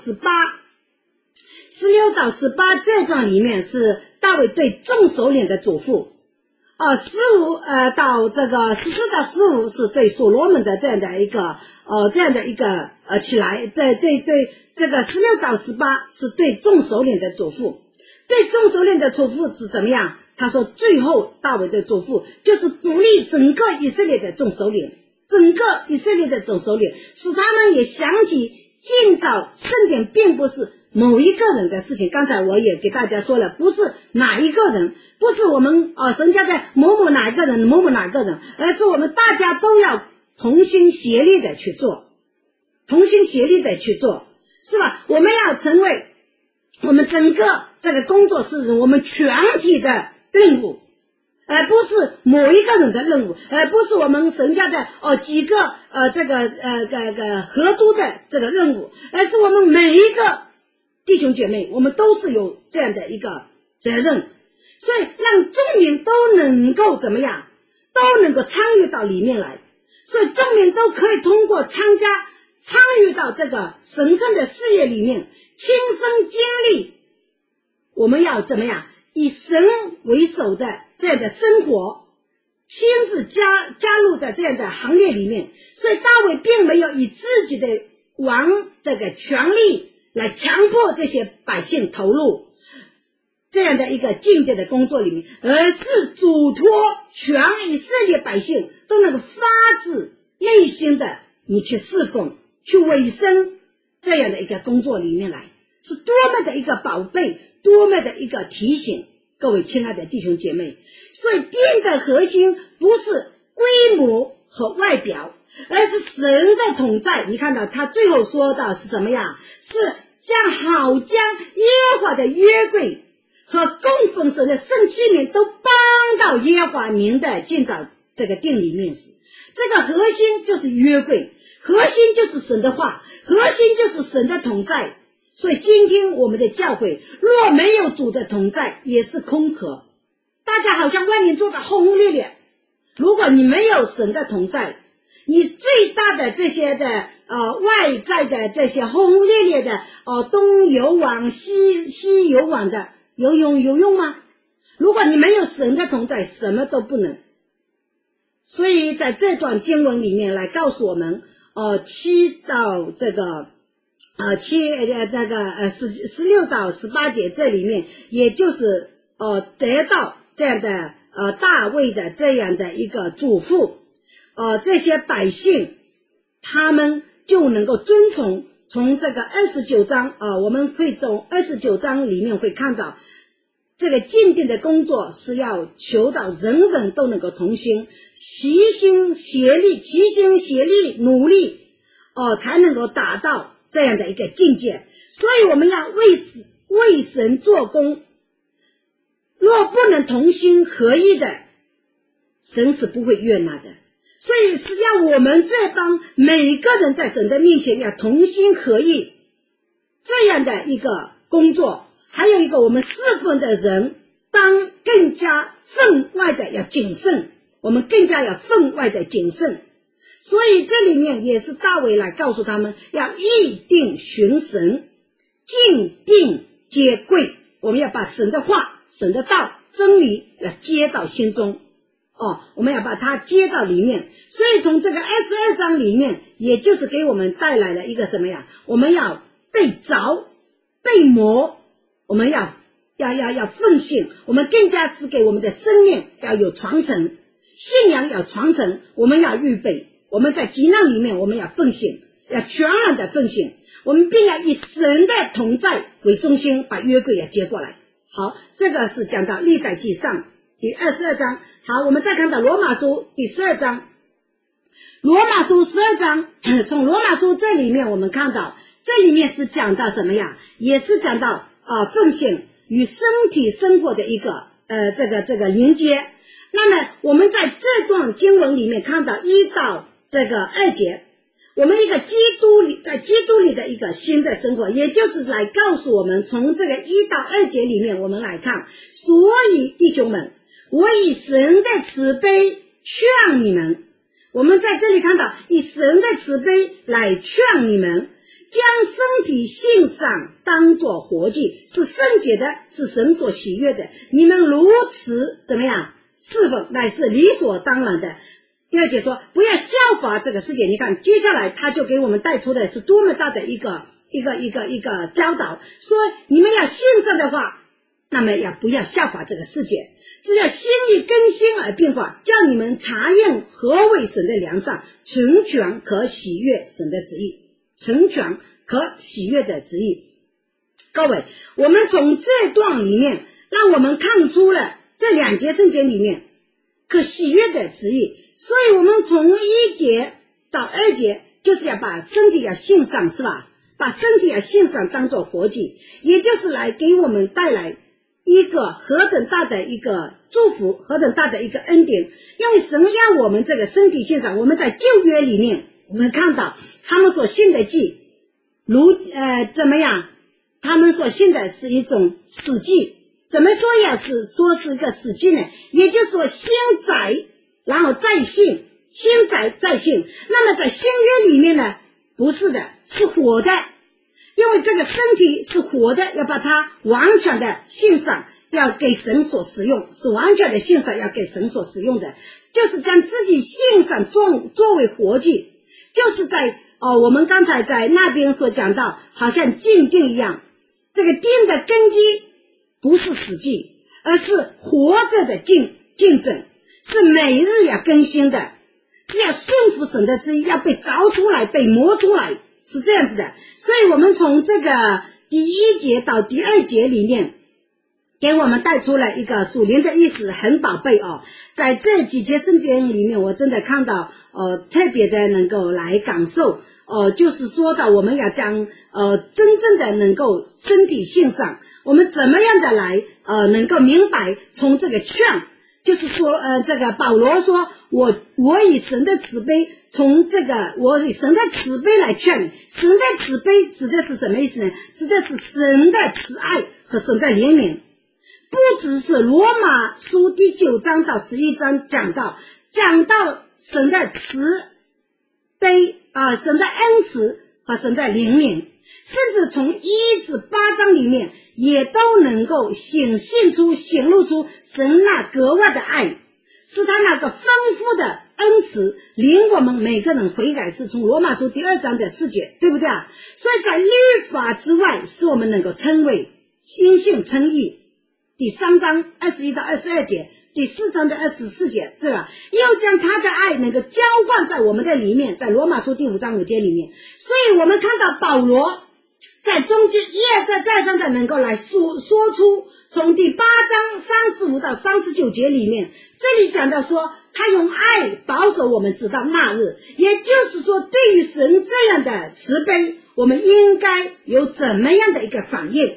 到18这段里面是大卫对众首领的嘱咐，14到15是对所罗门的这样的一个起来，对这个16到18是对众首领的嘱咐。对众首领的嘱咐是怎么样？他说最后大卫的嘱咐就是鼓励整个以色列的众首领，使他们也想起建造圣殿并不是某一个人的事情。刚才我也给大家说了，不是哪一个人，不是我们神家的某哪一个人，而是我们大家都要同心协力的去做，是吧？我们要成为我们整个这个工作是我们全体的任务，而不是某一个人的任务，而不是我们神家的几个合租的这个任务，而是我们每一个弟兄姐妹，我们都是有这样的一个责任，所以让众民都能够怎么样，都能够参与到里面来，所以众民都可以通过参与到这个神圣的事业里面，亲身经历我们要怎么样以神为首的这样的生活，亲自加入在这样的行列里面。所以大卫并没有以自己的王这个权力来强迫这些百姓投入， 这样的一个敬典的工作里面，而是嘱托全以色列百姓都能够发自内心的你去侍奉，去委身这样的一个工作里面来，是多么的一个宝贝，多么的一个提醒。各位亲爱的弟兄姐妹，所以殿的核心不是规模和外表，而是神的同在。你看到他最后说到是什么呀？是将耶和华的约柜和供奉神的圣器皿都搬到耶和华名的建造这个殿里面时，这个核心就是约柜，核心就是神的话，核心就是神的同在。所以今天我们的教会若没有主的同在也是空壳，大家好像外面做的轰轰烈烈，如果你没有神的同在，你最大的这些的外在的这些轰轰烈烈的东游往西游往的有用吗？如果你没有神的同在，什么都不能。所以在这段经文里面来告诉我们7到这个16到18节，这里面也就是得到这样的大卫的这样的一个嘱咐，这些百姓他们就能够遵从。从这个29章我们会从29章里面会看到，这个敬典的工作是要求到人人都能够同心，齐心协力努力才能够达到这样的一个境界。所以我们要为神做工，若不能同心合意的，神是不会悦纳的。所以是要我们这帮每个人在神的面前要同心合意，这样的一个工作。还有一个，我们侍奉的人当更加分外的要谨慎，我们更加要分外的谨慎。所以这里面也是大卫来告诉他们，要议定寻神，敬定接贵，我们要把神的话、神的道、真理要接到心中我们要把它接到里面。所以从这个22章里面，也就是给我们带来了一个什么呀？我们要被着被磨，我们要奉献，我们更加是给我们的生命要有传承，信仰要传承，我们要预备，我们在急难里面我们要奉献，要全然的奉献，我们并要以神的同在为中心，把约柜也接过来。好，这个是讲到历代记上第22章。好，我们再看到罗马书第12章。罗马书12章，从罗马书这里面我们看到，这里面是讲到什么呀？也是讲到奉献与身体生活的一个这个连接。那么我们在这段经文里面看到1到这个2节，我们一个在基督里的一个新的生活，也就是来告诉我们，从这个1到2节里面我们来看，所以弟兄们，我以神的慈悲劝你们。我们在这里看到以神的慈悲来劝你们，将身体献上当作活祭，是圣洁的，是神所喜悦的。你们如此怎么样侍奉，乃是理所当然的。第2节说不要效法这个世界。你看接下来他就给我们带出的是多么大的一个教导，说你们要信上的话，那么不要效法这个世界，只要心意更新而变化，叫你们查验何为神的良善、成全可喜悦神的旨意，成全可喜悦的旨意。各位，我们从这段里面让我们看出了这2节圣经里面可喜悦的旨意。所以我们从1节到2节就是要把身体要献上，是吧？把身体要献上当作活祭，也就是来给我们带来一个何等大的一个祝福，何等大的一个恩典。因为神要我们这个身体献上，我们在旧约里面我们看到他们所献的祭怎么样，他们所献的是一种死祭。怎么说是一个死祭呢？也就是说先宰然后再献，先宰再献。那么在新约里面呢，不是的，是活的，因为这个身体是活的，要把它完全的献上，要给神所使用，是完全的献上，要给神所使用的，就是将自己献上作为活祭。就是在我们刚才在那边所讲到，好像敬定一样，这个定的根基不是死寂，而是活着的见证，是每日要更新的，是要顺服神的旨意，要被凿出来，被磨出来，是这样子的。所以我们从这个第1节到第2节里面给我们带出了一个属灵的意思，很宝贝哦。在这几节圣经里面，我真的看到特别的能够来感受就是说到我们要将真正的能够身体性上，我们怎么样的来能够明白从这个劝，就是说这个保罗说我以神的慈悲，从这个我以神的慈悲来劝你。神的慈悲指的是什么意思呢？指的是神的慈爱和神的怜悯。不只是罗马书第9章到11章讲到神的慈悲神的恩慈和神的怜悯，甚至从1至8章里面也都能够显露出神那格外的爱，是他那个丰富的恩慈领我们每个人悔改，是从罗马书第2章的4节，对不对啊？所以在律法之外，使我们能够称为因信称义。第3章21到22节，第4章的24节，是吧？又将他的爱能够浇灌在我们的里面，在罗马书第5章5节里面。所以我们看到保罗在中间一而再三的能够来说出，从第8章35到39节里面，这里讲到说他用爱保守我们直到那日，也就是说对于神这样的慈悲，我们应该有怎么样的一个反应，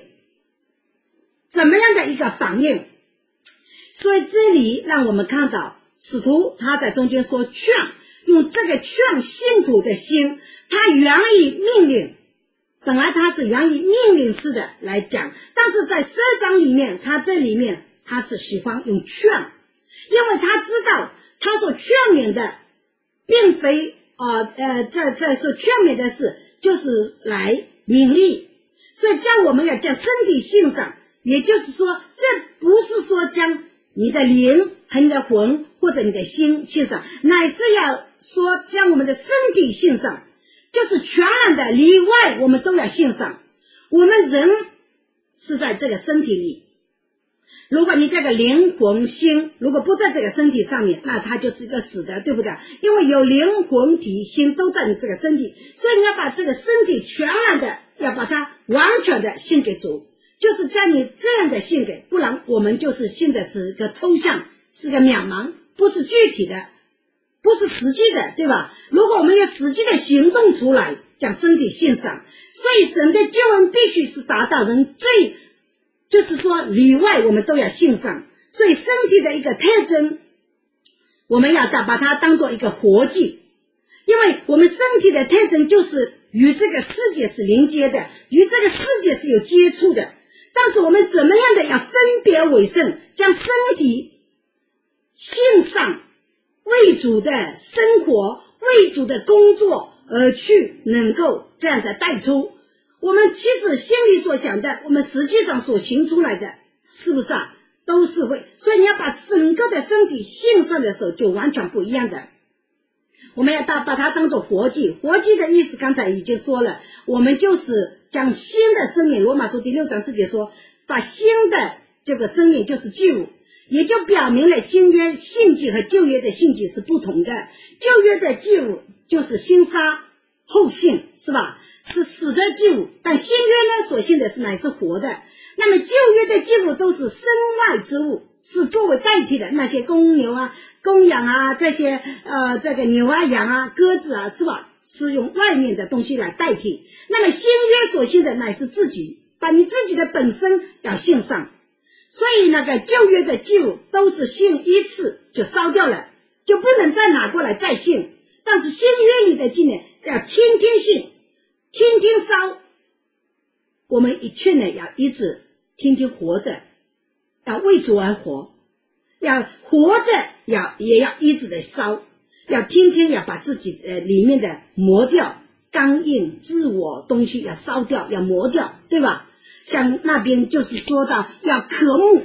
所以这里让我们看到使徒他在中间说劝，用这个劝信徒的心，他原以命令，本来他是原以命令式的来讲，但是在12章里面，他这里面他是喜欢用劝，因为他知道他所劝勉的并非在说劝勉的是就是来勉励，所以叫我们要将身体性上，也就是说这不是说将你的灵和你的魂或者你的心性上，乃是要说将我们的身体性上，就是全然的里外我们都要性上。我们人是在这个身体里，如果你这个灵魂心如果不在这个身体上面，那它就是一个死的，对不对？因为有灵魂体心都在你这个身体，所以你要把这个身体全然的要把它完全的献给主，就是将你这样的献给，不然我们就是信的是个抽象，是个渺茫，不是具体的，不是实际的，对吧？如果我们要实际的行动出来，将身体献上，所以神的救恩必须是达到人最，就是说里外我们都要献上。所以身体的一个特征，我们要把它当做一个活祭，因为我们身体的特征就是与这个世界是连接的，与这个世界是有接触的，但是我们怎么样的要分别为圣，将身体献上，为主的生活，为主的工作而去能够这样的带出我们其实心里所想的，我们实际上所行出来的，是不是啊？都是会，所以你要把整个的身体献上的时候就完全不一样的。我们要把它当作活祭，活祭的意思刚才已经说了，我们就是将新的生命，罗马书第6章4节说，把新的这个生命就是祭物，也就表明了新约信祭和旧约的信祭是不同的。旧约的祭物就是先杀后信，是吧？是死的祭物，但新约呢所信的是乃是活的。那么旧约的祭物都是身外之物，是作为代替的，那些公牛啊、公羊啊，这些这个牛啊、羊啊、鸽子啊，是吧？是用外面的东西来代替。那么新约所信的乃是自己，把你自己的本身要献上。所以那个旧约的祭物都是献一次就烧掉了，就不能再拿过来再献。但是新约里的祭呢，要天天献，天天烧。我们一劝呢，要一直天天活着，要为主而活，要活着也要一直的烧，要天天要把自己里面的磨掉，刚硬自我东西要烧掉，要磨掉，对吧？像那边就是说到要渴慕，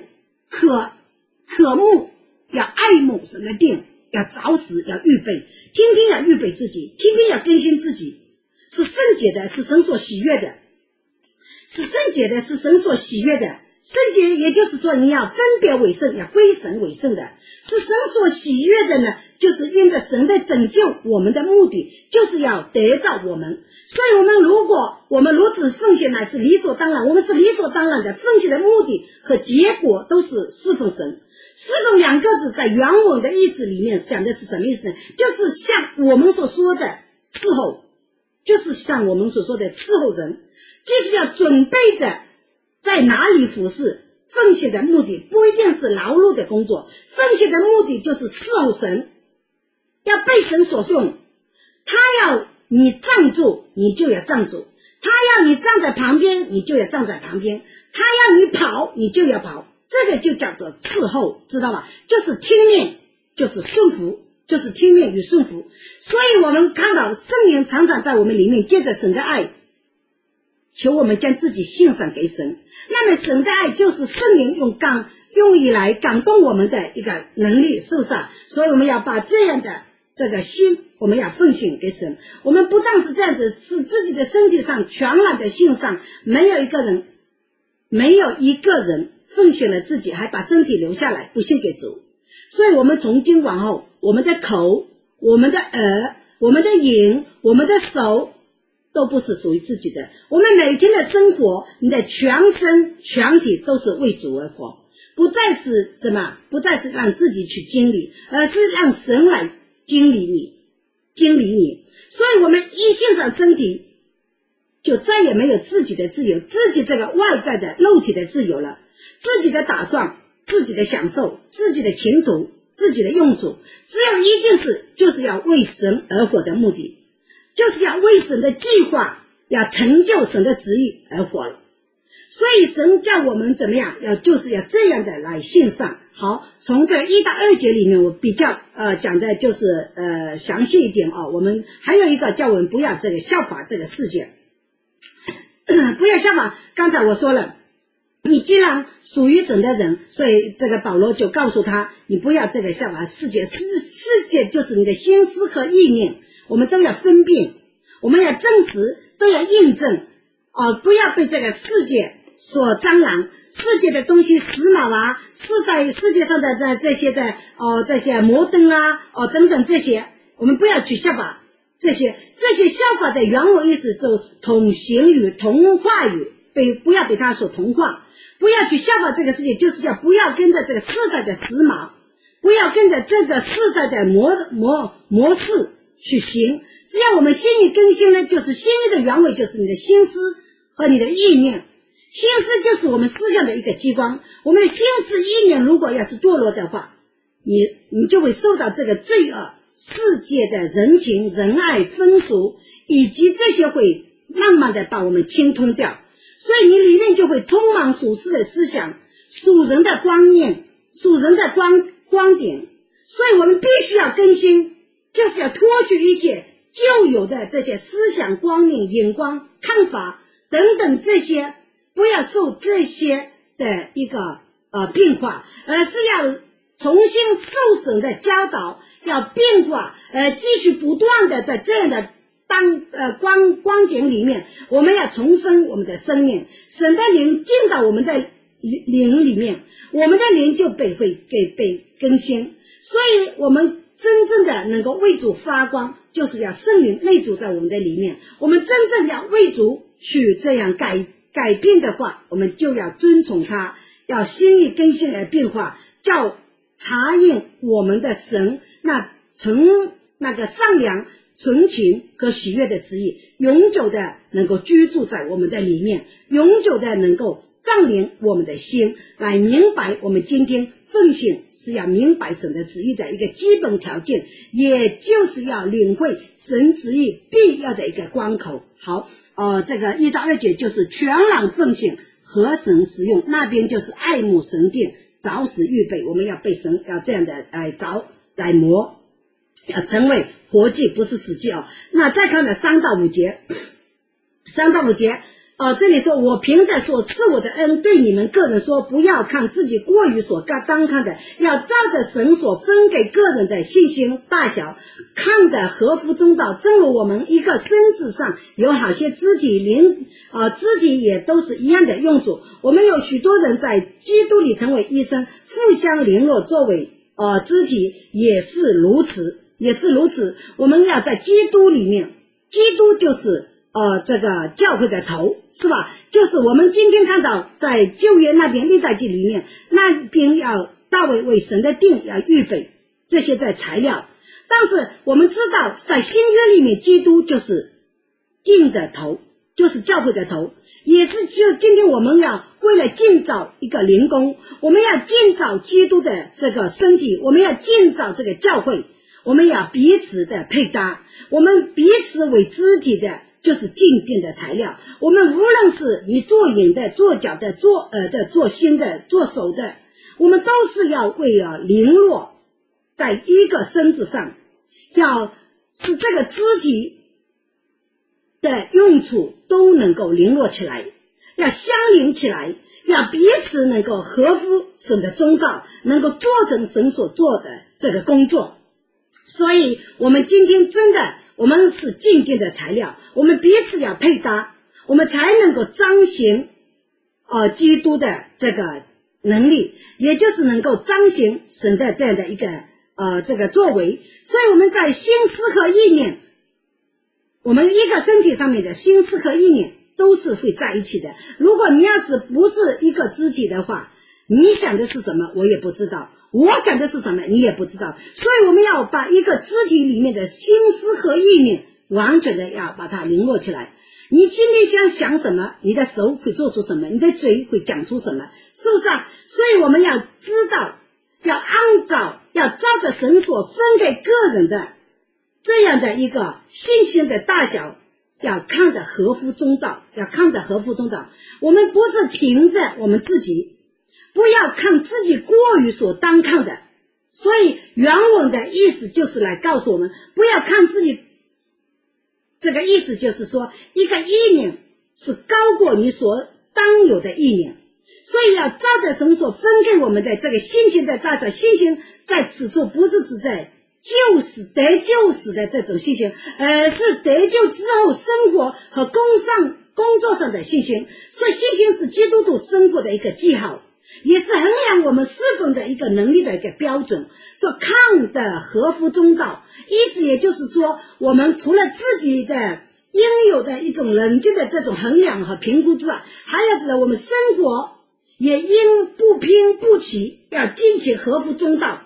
要爱慕神的殿，要早死，要预备，天天要预备自己，天天要更新自己，是圣洁的，是神所喜悦的，是圣洁的，是神所喜悦的， 圣洁也就是说你要分别为圣，要归神为圣的，是神所喜悦的呢，就是因着神的拯救，我们的目的就是要得到我们。所以如果我们如此奉献乃是理所当然，我们是理所当然的，奉献的目的和结果都是侍奉神。侍奉两个字在原文的意思里面讲的是什么意思呢？就是像我们所说的伺候，就是像我们所说的伺候人，就是要准备着在哪里服侍。奉献的目的不一定是劳碌的工作，奉献的目的就是伺候神，要被神所用。他要你站住，你就要站住；他要你站在旁边，你就要站在旁边；他要你跑，你就要跑。这个就叫做伺候，知道吧？就是听命，就是顺服，就是听命与顺服。所以我们看到圣灵常常在我们里面借着神的爱，求我们将自己献上给神。那么神的爱就是圣灵用以来感动我们的一个能力受上，所以我们要把这样的这个心我们要奉献给神。我们不但是这样子，是自己的身体上全然的献上，没有一个人奉献了自己还把身体留下来不献给主。所以我们从今往后，我们的口，我们的耳，我们的眼，我们的手都不是属于自己的。我们每天的生活，你的全身全体都是为主而活，不再是让自己去经历，而是让神来经历你。所以我们一献上身体，就再也没有自己的自由，自己这个外在的肉体的自由了，自己的打算，自己的享受，自己的前途，自己的用处，只有一件事，就是要为神而活的目的，就是要为神的计划，要成就神的旨意而活了。所以神叫我们怎么样，就是要这样的来献上。好，从这1到2节里面，我比较讲的就是详细一点啊。我们还有一个叫我们不要这个效法这个世界，不要效法。刚才我说了，你既然属于神的人，所以这个保罗就告诉他，你不要这个效法世界。世界就是你的心思和意念，我们都要分辨，我们要证实，都要印证不要被这个世界所沾染。世界的东西时髦啊，是在世界上的这些摩登啊等等这些，我们不要去效法这些效法的原文意思就同形语同化语，不要被它所同化，不要去效法这个世界，就是要不要跟着这个世代的时髦，不要跟着这个世代的模式去行。只要我们心意更新呢，就是心意的原委就是你的心思和你的意念。心思就是我们思想的一个机关，我们的心思意念如果要是堕落的话，你就会受到这个罪恶世界的人情仁爱风俗，以及这些会慢慢的把我们清通掉。所以你里面就会充满属世的思想，属人的观念，属人的观点。所以我们必须要更新，就是要脱去一切旧有的这些思想观念眼光看法等等，这些不要受这些的一个变化，而是要重新受神的教导，要变化，继续不断的在这样的光景里面，我们要重生我们的生命，神的灵进到我们的灵里面，我们的灵就被更新。所以我们真正的能够为主发光，就是要圣灵内住在我们的里面。我们真正要为主去这样改变的话，我们就要遵从他，要心意更新而变化，叫查验我们的神那个善良纯情和喜悦的旨意，永久的能够居住在我们的里面，永久的能够占领我们的心，来明白我们今天奉献是要明白神的旨意的一个基本条件，也就是要领会神旨意必要的一个关口。好，这个1到2节就是全然奉献合神使用，那边就是爱慕神殿，早使预备，我们要被神要这样的来磨，要成为活祭，不是死祭那再看了3到5节， 这里说我凭着所赐我的恩对你们个人说，不要看自己过于所当看的，要照着神所分给个人的信心大小看得合乎中道。正如我们一个身子上有好些肢体肢体也都是一样的用处，我们有许多人在基督里成为医生，互相联络作为肢体也是如此。我们要在基督里面，基督就是这个教会的头，是吧？就是我们今天看到在旧约那边历代记里面，那边要大卫为神的殿要预备这些的材料，但是我们知道在新约里面，基督就是殿的头，就是教会的头，也是就今天我们要为了建造一个灵宫，我们要建造基督的这个身体，我们要建造这个教会，我们要彼此的配搭，我们彼此为肢体的就是静电的材料，我们无论是你做眼的、做脚的、做耳的、做心的、做手的，我们都是要为了联络在一个身子上，要使这个肢体的用处都能够联络起来，要相连起来，要彼此能够合乎神的宗道，能够做成神所做的这个工作。所以我们今天真的我们是静电的材料，我们彼此要配搭，我们才能够彰显基督的这个能力，也就是能够彰显神的这样的一个这个作为。所以我们在心思和意念，我们一个身体上面的心思和意念都是会在一起的。如果你要是不是一个肢体的话，你想的是什么我也不知道，我想的是什么你也不知道，所以我们要把一个肢体里面的心思和意念完全的要把它联络起来。你今天想什么，你的手会做出什么，你的嘴会讲出什么，是不是啊？所以我们要知道，要照着神所分给个人的这样的一个信心的大小，要看得合乎中道，我们不是凭着我们自己，不要看自己过于所当看的。所以原文的意思就是来告诉我们，不要看自己，这个意思就是说一个意念是高过你所当有的意念，所以要照着神所分给我们的这个信心的大小。信心在此处不是指在得救死的这种信心，而是得救之后生活和工作上的信心。所以信心是基督徒生活的一个记号，也是衡量我们侍奉的一个能力的一个标准。说看得合乎中道，意思也就是说，我们除了自己的应有的一种冷静的这种衡量和评估之外，还要知道我们生活也应不偏不倚，要尽其合乎中道，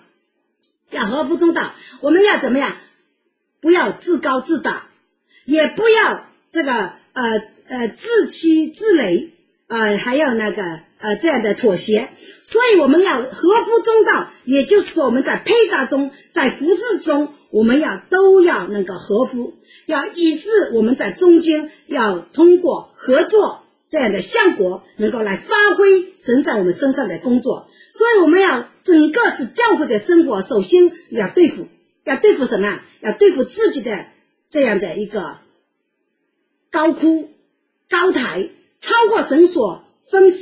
我们要怎么样？不要自高自大，也不要这个自欺自擂，还有这样的妥协。所以我们要合乎中道，也就是说我们在配搭中，在服事中，我们都要能够合乎，要以致我们在中间要通过合作这样的效果，能够来发挥神在我们身上的工作。所以我们要整个是教会的生活，首先要对付什么？要对付自己的这样的一个高估高抬，超过神所分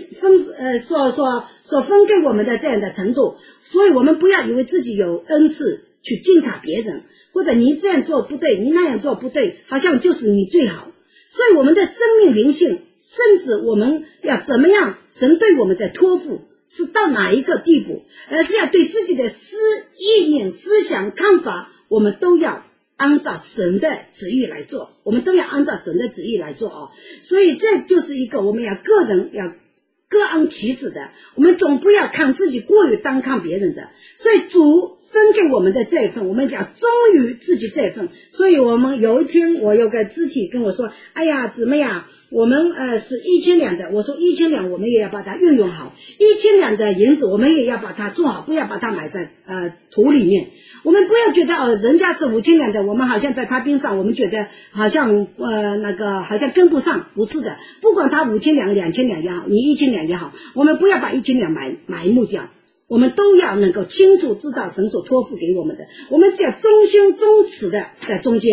给我们的这样的程度。所以我们不要以为自己有恩赐去践踏别人，或者你这样做不对，你那样做不对，好像就是你最好。所以我们的生命灵性，甚至我们要怎么样，神对我们的托付是到哪一个地步，而是要对自己的意念、思想、看法，我们都要按照神的旨意来做，所以这就是一个我们要个人要各安其职的，我们总不要看自己过于单看别人的。所以主分给我们的这一份，我们要忠于自己这一份。所以我们有一天，我有个肢体跟我说，哎呀姊妹呀，我们是1000两的，我说1000两我们也要把它运用好，1000两的银子我们也要把它做好，不要把它埋在土里面。我们不要觉得人家是5000两的，我们好像在他边上，我们觉得好像好像跟不上，不是的。不管他5000两2000两也好，你1000两也好，我们不要把1000两埋没掉，我们都要能够清楚知道神所托付给我们的，我们只要忠心忠实的在中间，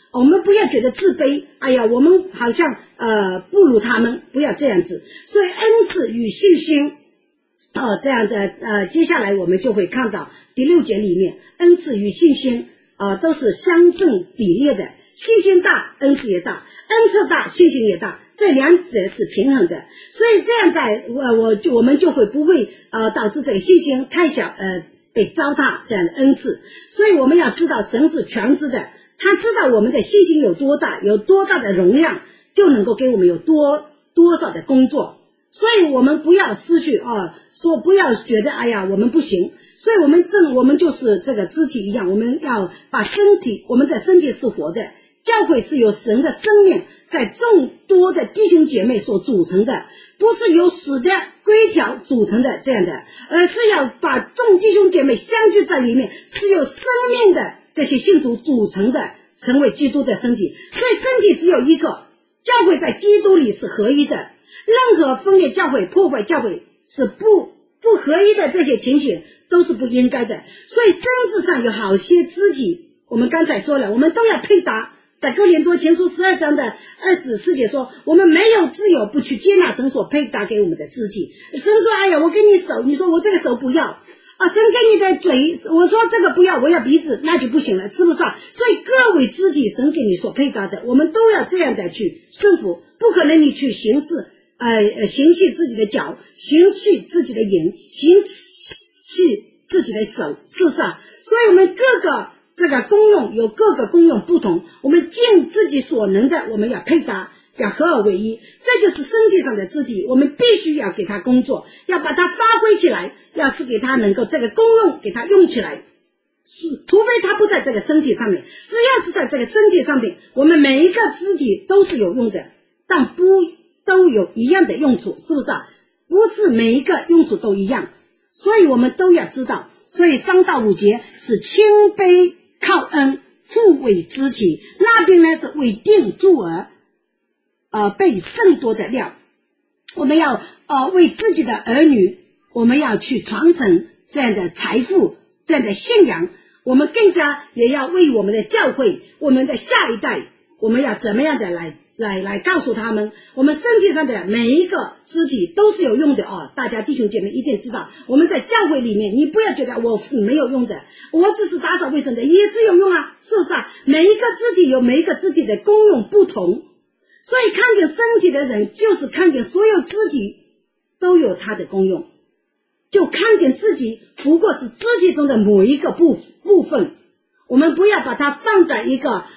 我们不要觉得自卑，哎呀，我们好像不如他们，不要这样子。所以恩赐与信心这样的接下来我们就会看到第6节里面，恩赐与信心都是相正比例的，信心大恩赐也大，恩赐大信心也大，这两者是平衡的。所以这样在我们就会不会导致这个信心太小被糟蹋这样的恩赐。所以我们要知道神是全知的，他知道我们的信心有多大，有多大的容量，就能够给我们有多少的工作。所以我们不要失去说不要觉得哎呀我们不行。所以我们就是这个肢体一样，我们要把身体，我们的身体是活的，教会是由神的生命在众多的弟兄姐妹所组成的，不是由死的规条组成的这样的，而是要把众弟兄姐妹相聚在里面，是由生命的这些信徒组成的，成为基督的身体。所以身体只有一个，教会在基督里是合一的，任何分裂教会破坏教会是不合一的这些情形都是不应该的。所以政治上有好些肢体，我们刚才说了，我们都要配搭。在哥林多前书12章的24节说，我们没有自由不去接纳神所配搭给我们的肢体。神说哎呀我给你手，你说我这个手不要神给你的嘴，我说这个不要，我要鼻子，那就不行了，吃不上。所以各位肢体神给你所配搭的，我们都要这样的去顺服，不可能你去行弃自己的脚，行弃自己的眼，行弃自己的手，是不是啊？所以我们各个这个功用有各个功用不同，我们尽自己所能的，我们要配搭，要合而为一。这就是身体上的肢体，我们必须要给他工作，要把它发挥起来，要是给他能够这个功用给他用起来，除非他不在这个身体上面，只要是在这个身体上面，我们每一个肢体都是有用的，但不都有一样的用处，是不是啊？不是每一个用处都一样，所以我们都要知道。所以3到5节是谦卑靠恩，父为肢体，那边呢是为定助而备甚多的料。我们要为自己的儿女，我们要去传承这样的财富，这样的信仰。我们更加也要为我们的教会，我们的下一代，我们要怎么样的来告诉他们，我们身体上的每一个肢体都是有用的大家弟兄姐妹一定知道，我们在教会里面，你不要觉得我是没有用的，我只是打扫卫生的，也是有用啊，是不是啊？每一个肢体有每一个肢体的功用不同，所以看见身体的人就是看见所有肢体都有它的功用，就看见自己不过是肢体中的某一个部分。我们不要把它放在一个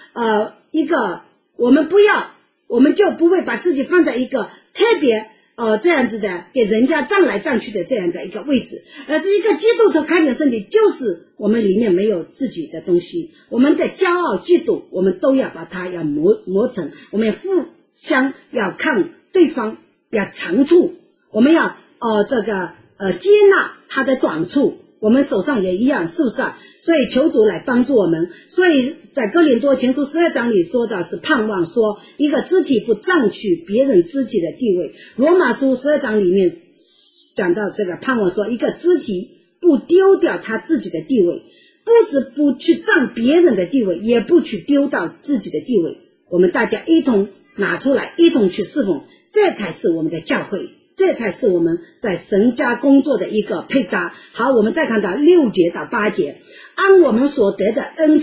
我们就不会把自己放在一个特别这样子的给人家站来站去的这样的一个位置，而是一个基督徒看见身体，就是我们里面没有自己的东西，我们的骄傲嫉妒我们都要把它要磨成，我们互相要看对方，要长处，我们要接纳他的短处，我们手上也一样，是不是啊？所以求主来帮助我们。所以在哥林多前书12章里说的是盼望，说一个肢体不占据别人肢体的地位。罗马书12章里面讲到这个盼望，说一个肢体不丢掉他自己的地位，不是不去占别人的地位，也不去丢到自己的地位，我们大家一同拿出来，一同去侍奉，这才是我们的教会，这才是我们在神家工作的一个配搭。好，我们再看到6节到8节，按我们所得的恩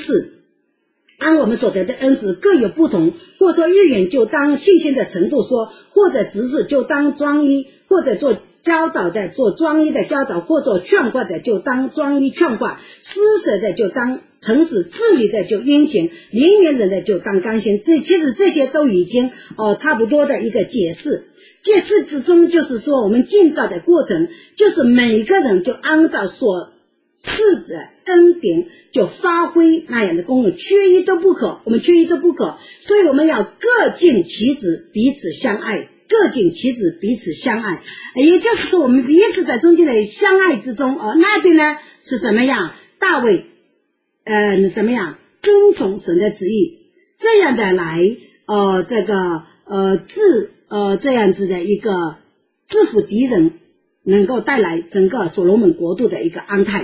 赐各有不同，或说预言就当信心的程度说，或者执事就当专一，或者做教导的做专一的教导，或做劝化的就当专一劝化，施舍的就当诚实，治理的就殷勤，怜悯人的就当甘心。其实这些都已经差不多的一个解释之中，就是说我们建造的过程，就是每个人就按照所赐的恩典就发挥那样的功能，缺一都不可，我们缺一都不可。所以我们要各尽其职，彼此相爱，各尽其职，彼此相爱，也就是说我们彼此在中间的相爱之中那边呢是怎么样？大卫怎么样遵从神的旨意，这样的来这样子的一个制服敌人，能够带来整个所罗门国度的一个安泰，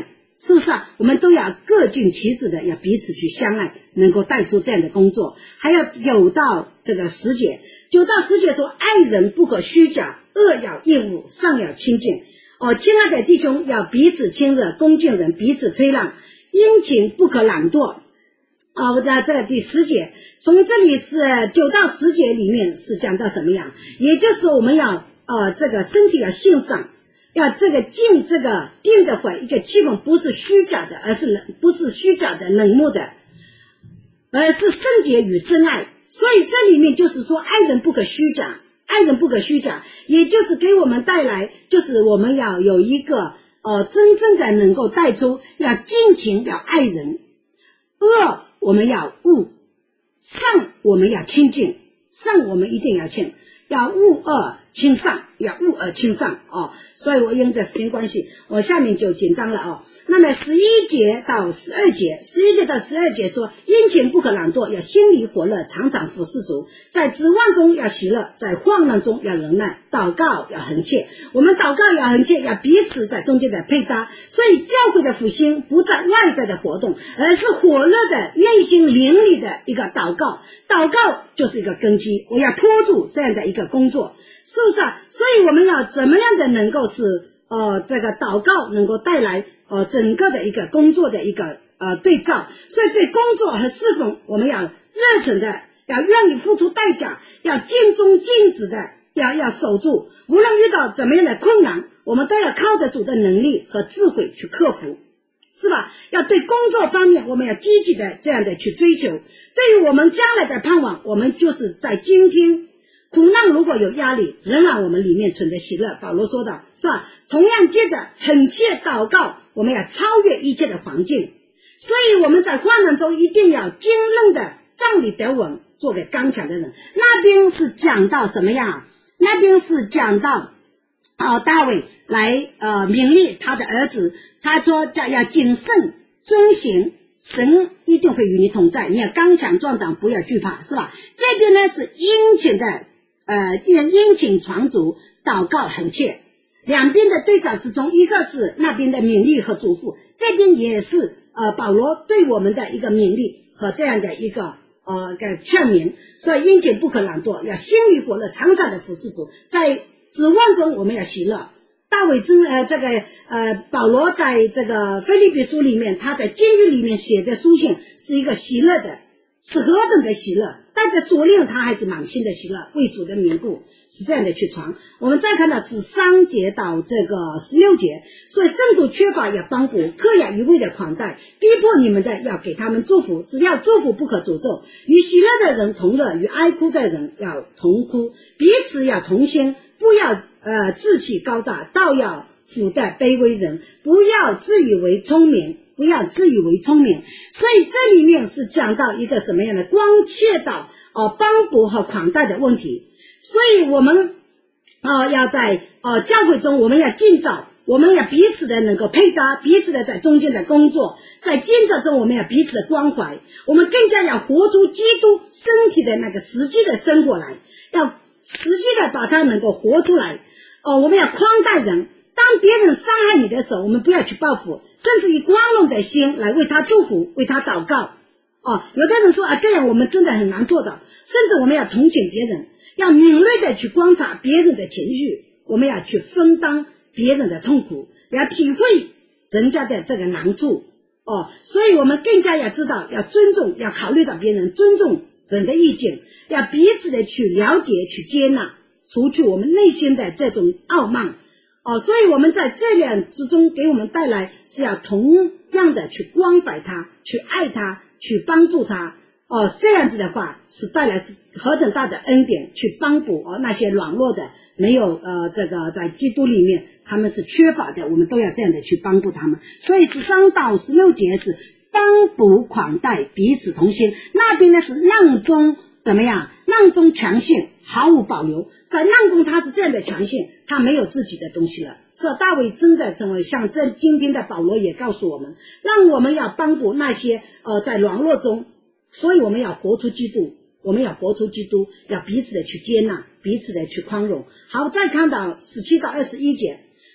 是不是啊？我们都要各尽其职的，要彼此去相爱，能够带出这样的工作。还要9到这个10节，9到10节说，爱人不可虚假，恶要厌恶，善要亲近。亲爱的弟兄，要彼此亲热，恭敬人，彼此推让，殷勤不可懒惰。我在这个第10节，从这里是9到10节里面是讲到什么样？也就是说我们要这个身体要信上，要这个敬这个定的悔，一个基本不是虚假的，不是虚假的冷漠的，而是圣洁与真爱。所以这里面就是说，爱人不可虚假，爱人不可虚假，也就是给我们带来，就是我们要有一个真正的能够带出，要尽情要爱人，恶我们要恶，善我们要亲近，善我们一定要亲，要恶恶亲善，要恶恶亲善所以我因着时间关系，我下面就紧张了那么11节到12节说，殷勤不可懒惰，要心里火热，常常服侍主，在指望中要喜乐，在患难中要忍耐，祷告要恒切。我们祷告要恒切，要彼此在中间的配搭。所以教会的复兴不在外在的活动，而是火热的内心灵里的一个祷告。祷告就是一个根基，我要拖住这样的一个工作，是不是啊？所以我们要怎么样的能够是这个祷告能够带来整个的一个工作的一个对照。所以对工作和侍奉，我们要热忱的，要愿意付出代价，要尽忠尽职的，要守住。无论遇到怎么样的困难，我们都要靠着主的能力和智慧去克服，是吧？要对工作方面，我们要积极的这样的去追求。对于我们将来的盼望，我们就是在今天苦难如果有压力，仍然我们里面存着喜乐。保罗说的是吧？同样接着恳切祷告，我们要超越一切的环境。所以我们在患难中一定要坚韧的站立得稳，做个刚强的人。那边是讲到什么样？那边是讲到大卫来勉励他的儿子，他说要谨慎遵行，神一定会与你同在，你要刚强壮胆，不要惧怕，是吧？这边呢是殷勤的殷勤传足，祷告恳切。两边的对照之中，一个是那边的勉励和嘱咐，这边也是保罗对我们的一个勉励和这样的一个劝勉。所以殷勤不可懒惰，要心里火热，常常的服侍主，在指望中我们要喜乐。大卫保罗在这个腓立比书里面，他在监狱里面写的书信是一个喜乐的，是何等的喜乐，但在锁链他还是满心的喜乐，为主的缘故是这样的去传。我们再看到13节到这个16节，所以圣徒缺乏要帮补，客要一味的款待，逼迫你们的要给他们祝福，只要祝福不可诅咒，与喜乐的人同乐，与哀哭的人要同哭，彼此要同心，不要志气高大，倒要俯待卑微人，不要自以为聪明，不要自以为聪明。所以这里面是讲到一个什么样的光切到帮补和款待的问题。所以我们要在教会中，我们要尽早，我们要彼此的能够配搭，彼此的在中间的工作，在建造中我们要彼此的关怀，我们更加要活出基督身体的那个实际的生活来，要实际的把它能够活出来。我们要宽待人，当别人伤害你的时候，我们不要去报复，甚至以光荣的心来为他祝福，为他祷告。有的人说这样我们真的很难做到，甚至我们要同情别人，要敏锐的去观察别人的情绪，我们要去分担别人的痛苦，要体会人家的这个难处。所以我们更加要知道，要尊重，要考虑到别人，尊重人的意见，要彼此的去了解，去接纳，除去我们内心的这种傲慢。所以我们在这两之中给我们带来是要同样的去关怀他，去爱他，去帮助他。这样子的话是带来何等大的恩典，去帮补那些软弱的，没有这个在基督里面他们是缺乏的，我们都要这样的去帮助他们。所以13到16节是帮补款待，彼此同心。那边呢是让中怎么样？让中全信，毫无保留。在让中他是这样的全信，他没有自己的东西了。所以大卫真的成为像今天的保罗也告诉我们，让我们要帮助那些在软弱中，所以我们要活出基督，我们要活出基督，要彼此的去接纳，彼此的去宽容。好，再看到17到21节，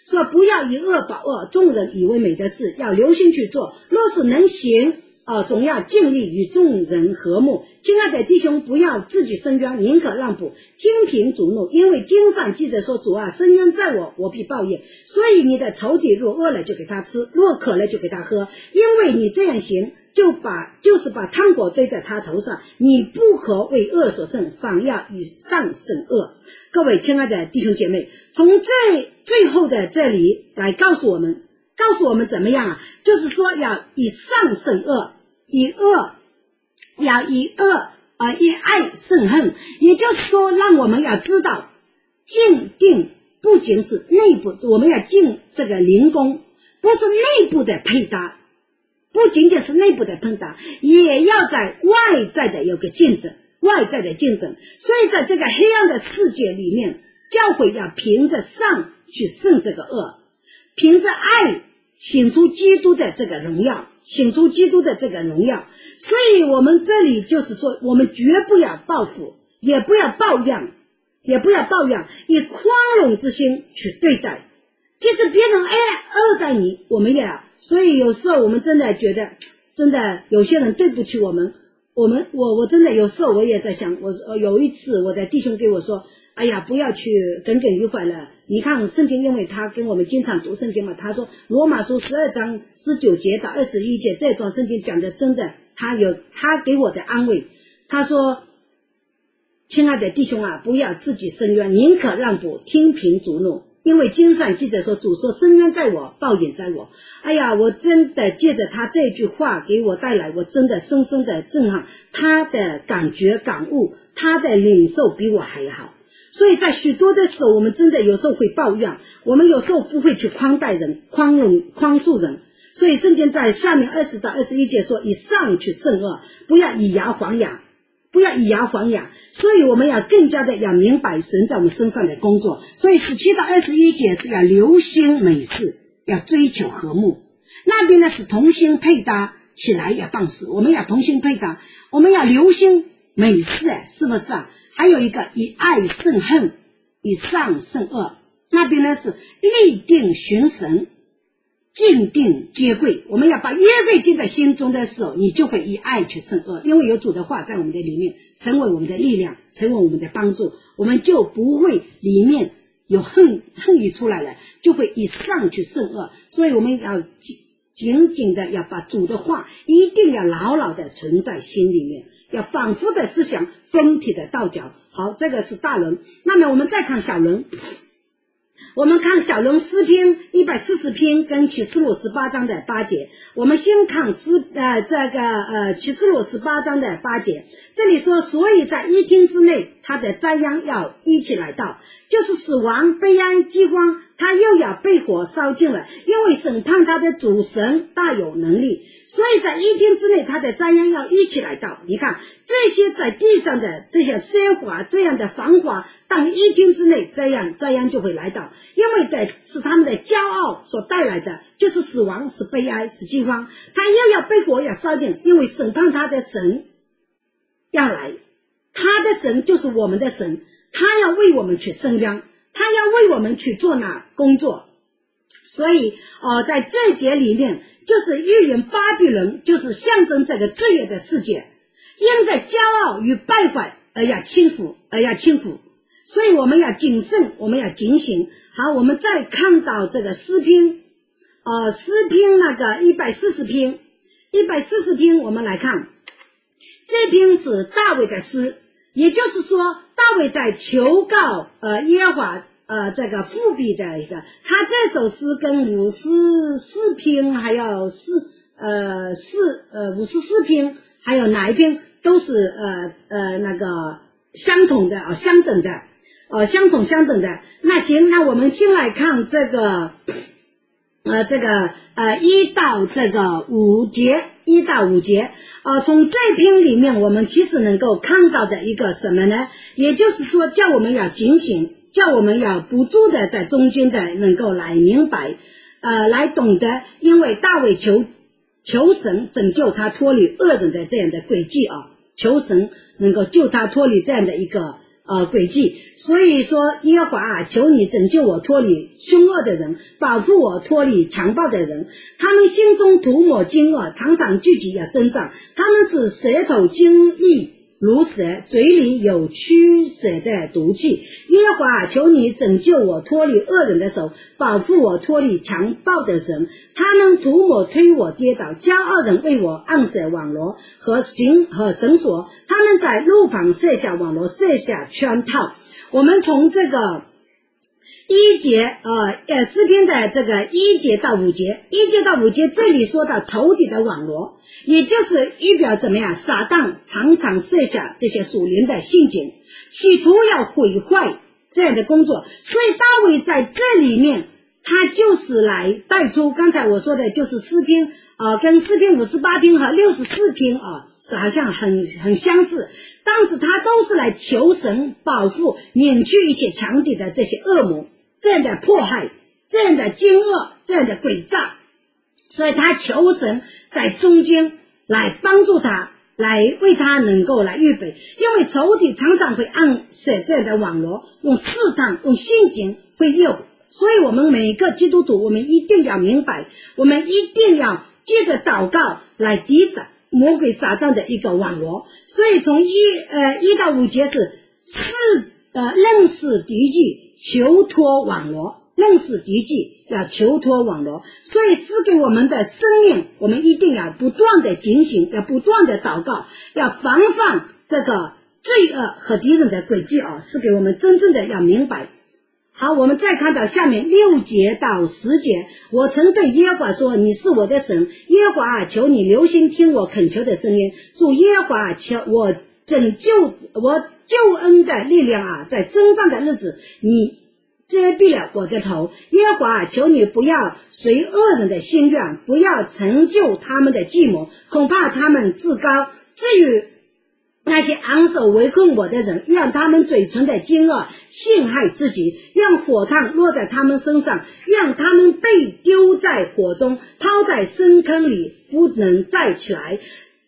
说不要以恶报恶，众人以为美的事要留心去做，若是能行总要尽力与众人和睦。亲爱的弟兄，不要自己伸冤，宁可让步，听凭主怒，因为经上记着说，主啊，伸冤在我，我必报应。所以你的仇敌若饿了就给他吃，若渴了就给他喝，因为你这样行就是把汤锅堆在他头上，你不可为恶所胜，反要以上胜恶。各位亲爱的弟兄姐妹，从最后的这里来告诉我们怎么样啊？就是说要以上胜恶，以爱胜恨，也就是说让我们要知道静定不仅是内部，我们要静这个灵功，不是内部的配搭，不仅仅是内部的配搭，也要在外在的有个竞争，所以在这个黑暗的世界里面，教会要凭着上去胜这个恶，凭着爱显出基督的这个荣耀，所以我们这里就是说，我们绝不要报复，也不要抱怨，以宽容之心去对待，即使别人恶待你，我们也要。所以有时候我们真的觉得，真的有些人对不起我真的有时候我也在想，有一次我的弟兄给我说，哎呀，不要去耿耿于怀了，你看圣经，因为他跟我们经常读圣经嘛，他说罗马书12章19节到21节这段圣经讲的真的，他给我的安慰，他说，亲爱的弟兄啊，不要自己伸冤，宁可让步，听凭主怒，因为经上记着说，主说伸冤在我，报应在我。哎呀，我真的借着他这句话给我带来，我真的深深的震撼，他的感觉感悟，他的领受比我还好。所以在许多的时候，我们真的有时候会抱怨，我们有时候不会去宽待人，宽恕人。所以圣经在下面20到21节说，以上去胜恶，不要以牙还牙。所以我们要更加的要明白神在我们身上的工作。所以17到21节是要留心美事，要追求和睦。那边呢是同心配搭起来要办事，我们要同心配搭，我们要留心美事，是不是啊？还有一个以爱胜恨，以上胜恶。那边呢是立定寻神，静定接贵。我们要把约柜记在心中的时候，你就会以爱去胜恶，因为有主的话在我们的里面，成为我们的力量，成为我们的帮助，我们就不会里面有恨意出来了，就会以上去胜恶。所以我们要紧紧的要把主的话一定要牢牢的存在心里面，要反复的思想，分体的道教。好，这个是大轮。那么我们再看小轮，我们看小轮诗篇140篇跟启示录18章的8节。我们先看启示录18章的8节，这里说，所以在一天之内他的灾殃要一起来到，就是死亡、悲哀、饥荒，他又要被火烧尽了，因为审判他的主神大有能力，所以在一天之内他的灾殃要一起来到。你看这些在地上的这些奢华这样的繁华，当一天之内灾殃就会来到，因为是他们的骄傲所带来的，就是死亡，是悲哀，是饥荒，他又要被火要烧尽，因为审判他的神要来，他的神就是我们的神，他要为我们去伸冤，他要为我们去做那工作。所以在这节里面就是预言巴比伦，就是象征这个罪恶的世界，因着骄傲与败坏而要倾覆，所以我们要谨慎，我们要警醒。好，我们再看到这个诗篇那个140篇，我们来看这篇是大卫的诗，也就是说大卫在求告耶和华这个复辟的一个，他这首诗跟54篇还有54篇还有哪一篇都是那个相等的。那行，那我们先来看这个1到5节，从这篇里面我们其实能够看到的一个什么呢？也就是说叫我们要警醒，叫我们要不住的在中间的能够来明白来懂得，因为大卫求神拯救他脱离恶人的这样的诡计求神能够救他脱离这样的一个诡计。所以说耶和华啊，求你拯救我脱离凶恶的人，保护我脱离强暴的人。他们心中涂抹惊恶，常常聚集要增长，他们使舌头精利如蛇，嘴里有驱蛇的毒气。耶和华啊，求你拯救我脱离恶人的手，保护我脱离强暴的人。他们涂抹推我跌倒，骄傲人为我按设网罗和绳索，他们在路旁设下网罗，设下圈套。我们从这个1节诗篇的这个1节到5节，1节到5节这里说到仇敌的网罗，也就是预表怎么样，撒旦常常设下这些属灵的陷阱，企图要毁坏这样的工作。所以大卫在这里面他就是来带出刚才我说的，就是诗篇跟诗篇58篇和64篇是好像很相似，当时他都是来求神保护，免去一些强敌的这些恶魔，这样的迫害，这样的惊恶，这样的诡诈。所以他求神在中间来帮助他，来为他能够来预备，因为仇敌常常会按设这样的网罗，用试探，用陷阱会诱。所以我们每个基督徒，我们一定要明白，我们一定要借着祷告来抵挡魔鬼撒旦的一个网罗。所以从1到5节是认识敌迹，求脱网罗，认识敌迹，要求脱网罗。所以赐给我们的生命，我们一定要不断的警醒，要不断的祷告，要防范这个罪恶和敌人的诡计是给我们真正的要明白。好，我们再看到下面6节到10节，我曾对耶和华说，你是我的神，耶和华啊，求你留心听我恳求的声音。主耶和华，求我救恩的力量在征战的日子，你遮蔽了我的头。耶和华啊，求你不要随恶人的心愿，不要成就他们的计谋，恐怕他们自高。至于那些昂首围困我的人，让他们嘴唇的惊愕陷害自己，让火炭落在他们身上，让他们被丢在火中，抛在深坑里，不能再起来。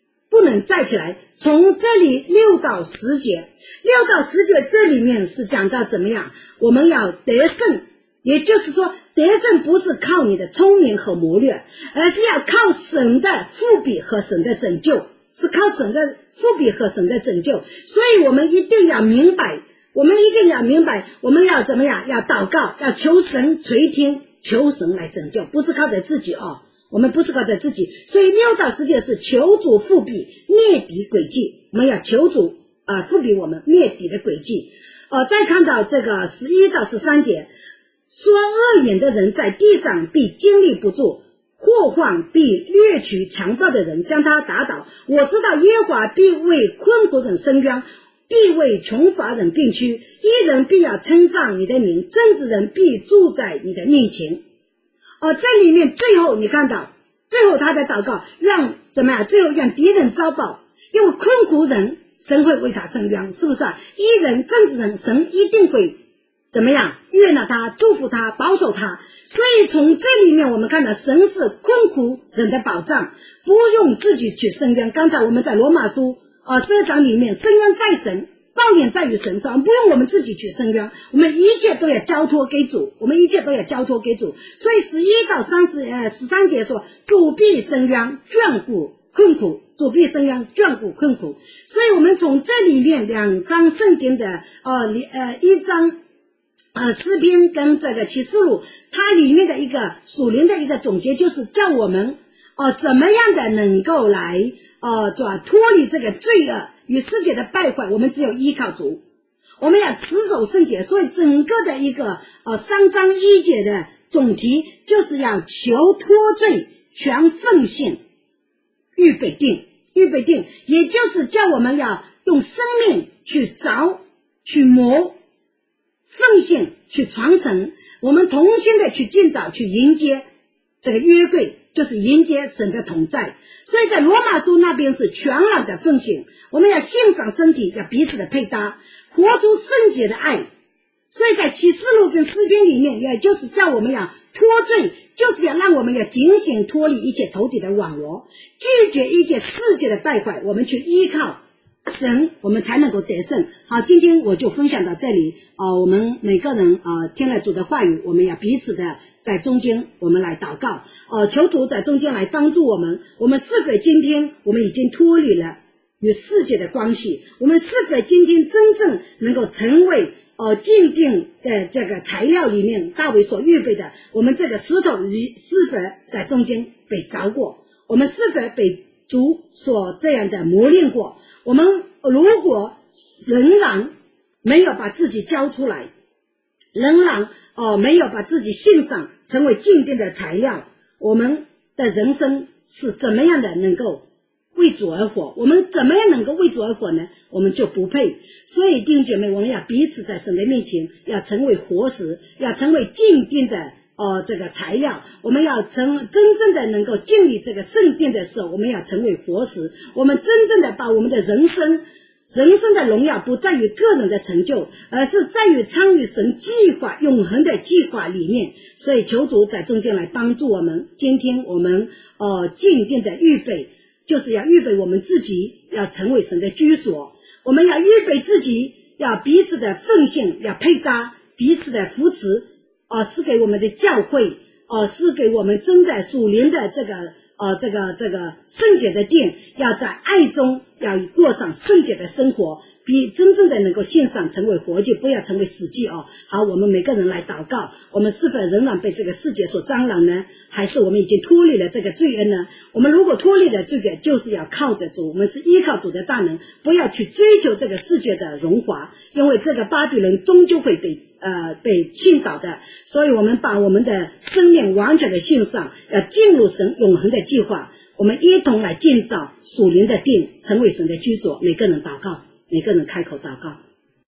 从这里6到10节这里面是讲到怎么样我们要得胜，也就是说得胜不是靠你的聪明和谋略，而是要靠神的复辟和神的拯救，是靠神的复辟和神的拯救。所以我们一定要明白，我们要怎么样，要祷告，要求神垂听，求神来拯救，不是靠着自己我们不是靠着自己。所以6到10节是求主复辟灭敌诡计，我们要求主复辟我们灭敌的诡计。再看到这个11到13节，说恶言的人在地上必经历不住，祸患必掠取强暴的人，将他打倒。我知道耶和华必为困苦人伸冤，必为穷乏人并驱，义人必要称赞你的名，正直人必住在你的面前。这里面最后你看到最后他的祷告最后让敌人遭报，因为困苦人神会为他伸冤，是不是义人正直人神一定会怎么样悦纳他，祝福他，保守他。所以从这里面我们看到神是困苦人的保障，不用自己去伸冤。刚才我们在罗马书12章里面，伸冤在神，报应在于神上，不用我们自己去伸冤，我们一切都要交托给主，所以11到13节说，主必伸冤眷顾困苦，所以我们从这里面2章圣经的1章诗篇跟这个启示录，它里面的一个属灵的一个总结，就是叫我们怎么样的能够来脱离这个罪恶与世界的败坏。我们只有依靠主，我们要持守圣洁。所以整个的一个3章1节的总题就是要求脱罪全奉献预备定，也就是叫我们要用生命去凿去磨，奉献去传承，我们同心的去建造，去迎接这个约柜，就是迎接神的同在。所以在罗马书那边是全然的奉献，我们要欣赏身体，要彼此的配搭，活出圣洁的爱。所以在启示录跟诗篇里面，也就是叫我们要脱罪，就是要让我们要警醒脱离一切仇敌的网罗，拒绝一切世界的败坏，我们去依靠神，我们才能够得胜。好，今天我就分享到这里。我们每个人听了主的话语，我们要彼此的在中间，我们来祷告。求主在中间来帮助我们。我们是否今天我们已经脱离了与世界的关系？我们是否今天真正能够成为鉴定的这个材料里面大卫所预备的？我们这个石头是否在中间被凿过？我们是否被主所这样的磨练过？我们如果仍然没有把自己交出来，仍然没有把自己献上成为鉴定的材料，我们的人生是怎么样的能够为主而活？我们怎么样能够为主而活呢？我们就不配。所以弟兄姐妹，我们要彼此在神的面前要成为活石，要成为鉴定的这个材料。我们要真正的能够建立这个圣殿的时候，我们要成为活石。我们真正的把我们的人生的荣耀不在于个人的成就，而是在于参与神计划永恒的计划里面。所以求主在中间来帮助我们。今天我们鉴定的预备，就是要预备我们自己要成为神的居所，我们要预备自己要彼此的奉献，要配搭彼此的扶持，是给我们的教会，是给我们真的属灵的这个圣洁的殿，要在爱中要过上圣洁的生活，比真正的能够献上成为活祭，不要成为死祭。好，我们每个人来祷告，我们是否仍然被这个世界所沾染呢？还是我们已经脱离了这个罪恩呢？我们如果脱离了这个，就是要靠着主，我们是依靠主的大能，不要去追求这个世界的荣华，因为这个巴比伦终究会被倾倒的。所以我们把我们的生命完全的献上，要进入神永恒的计划，我们一同来建造属灵的殿，成为神的居所。每个人祷告，每个人开口祷告。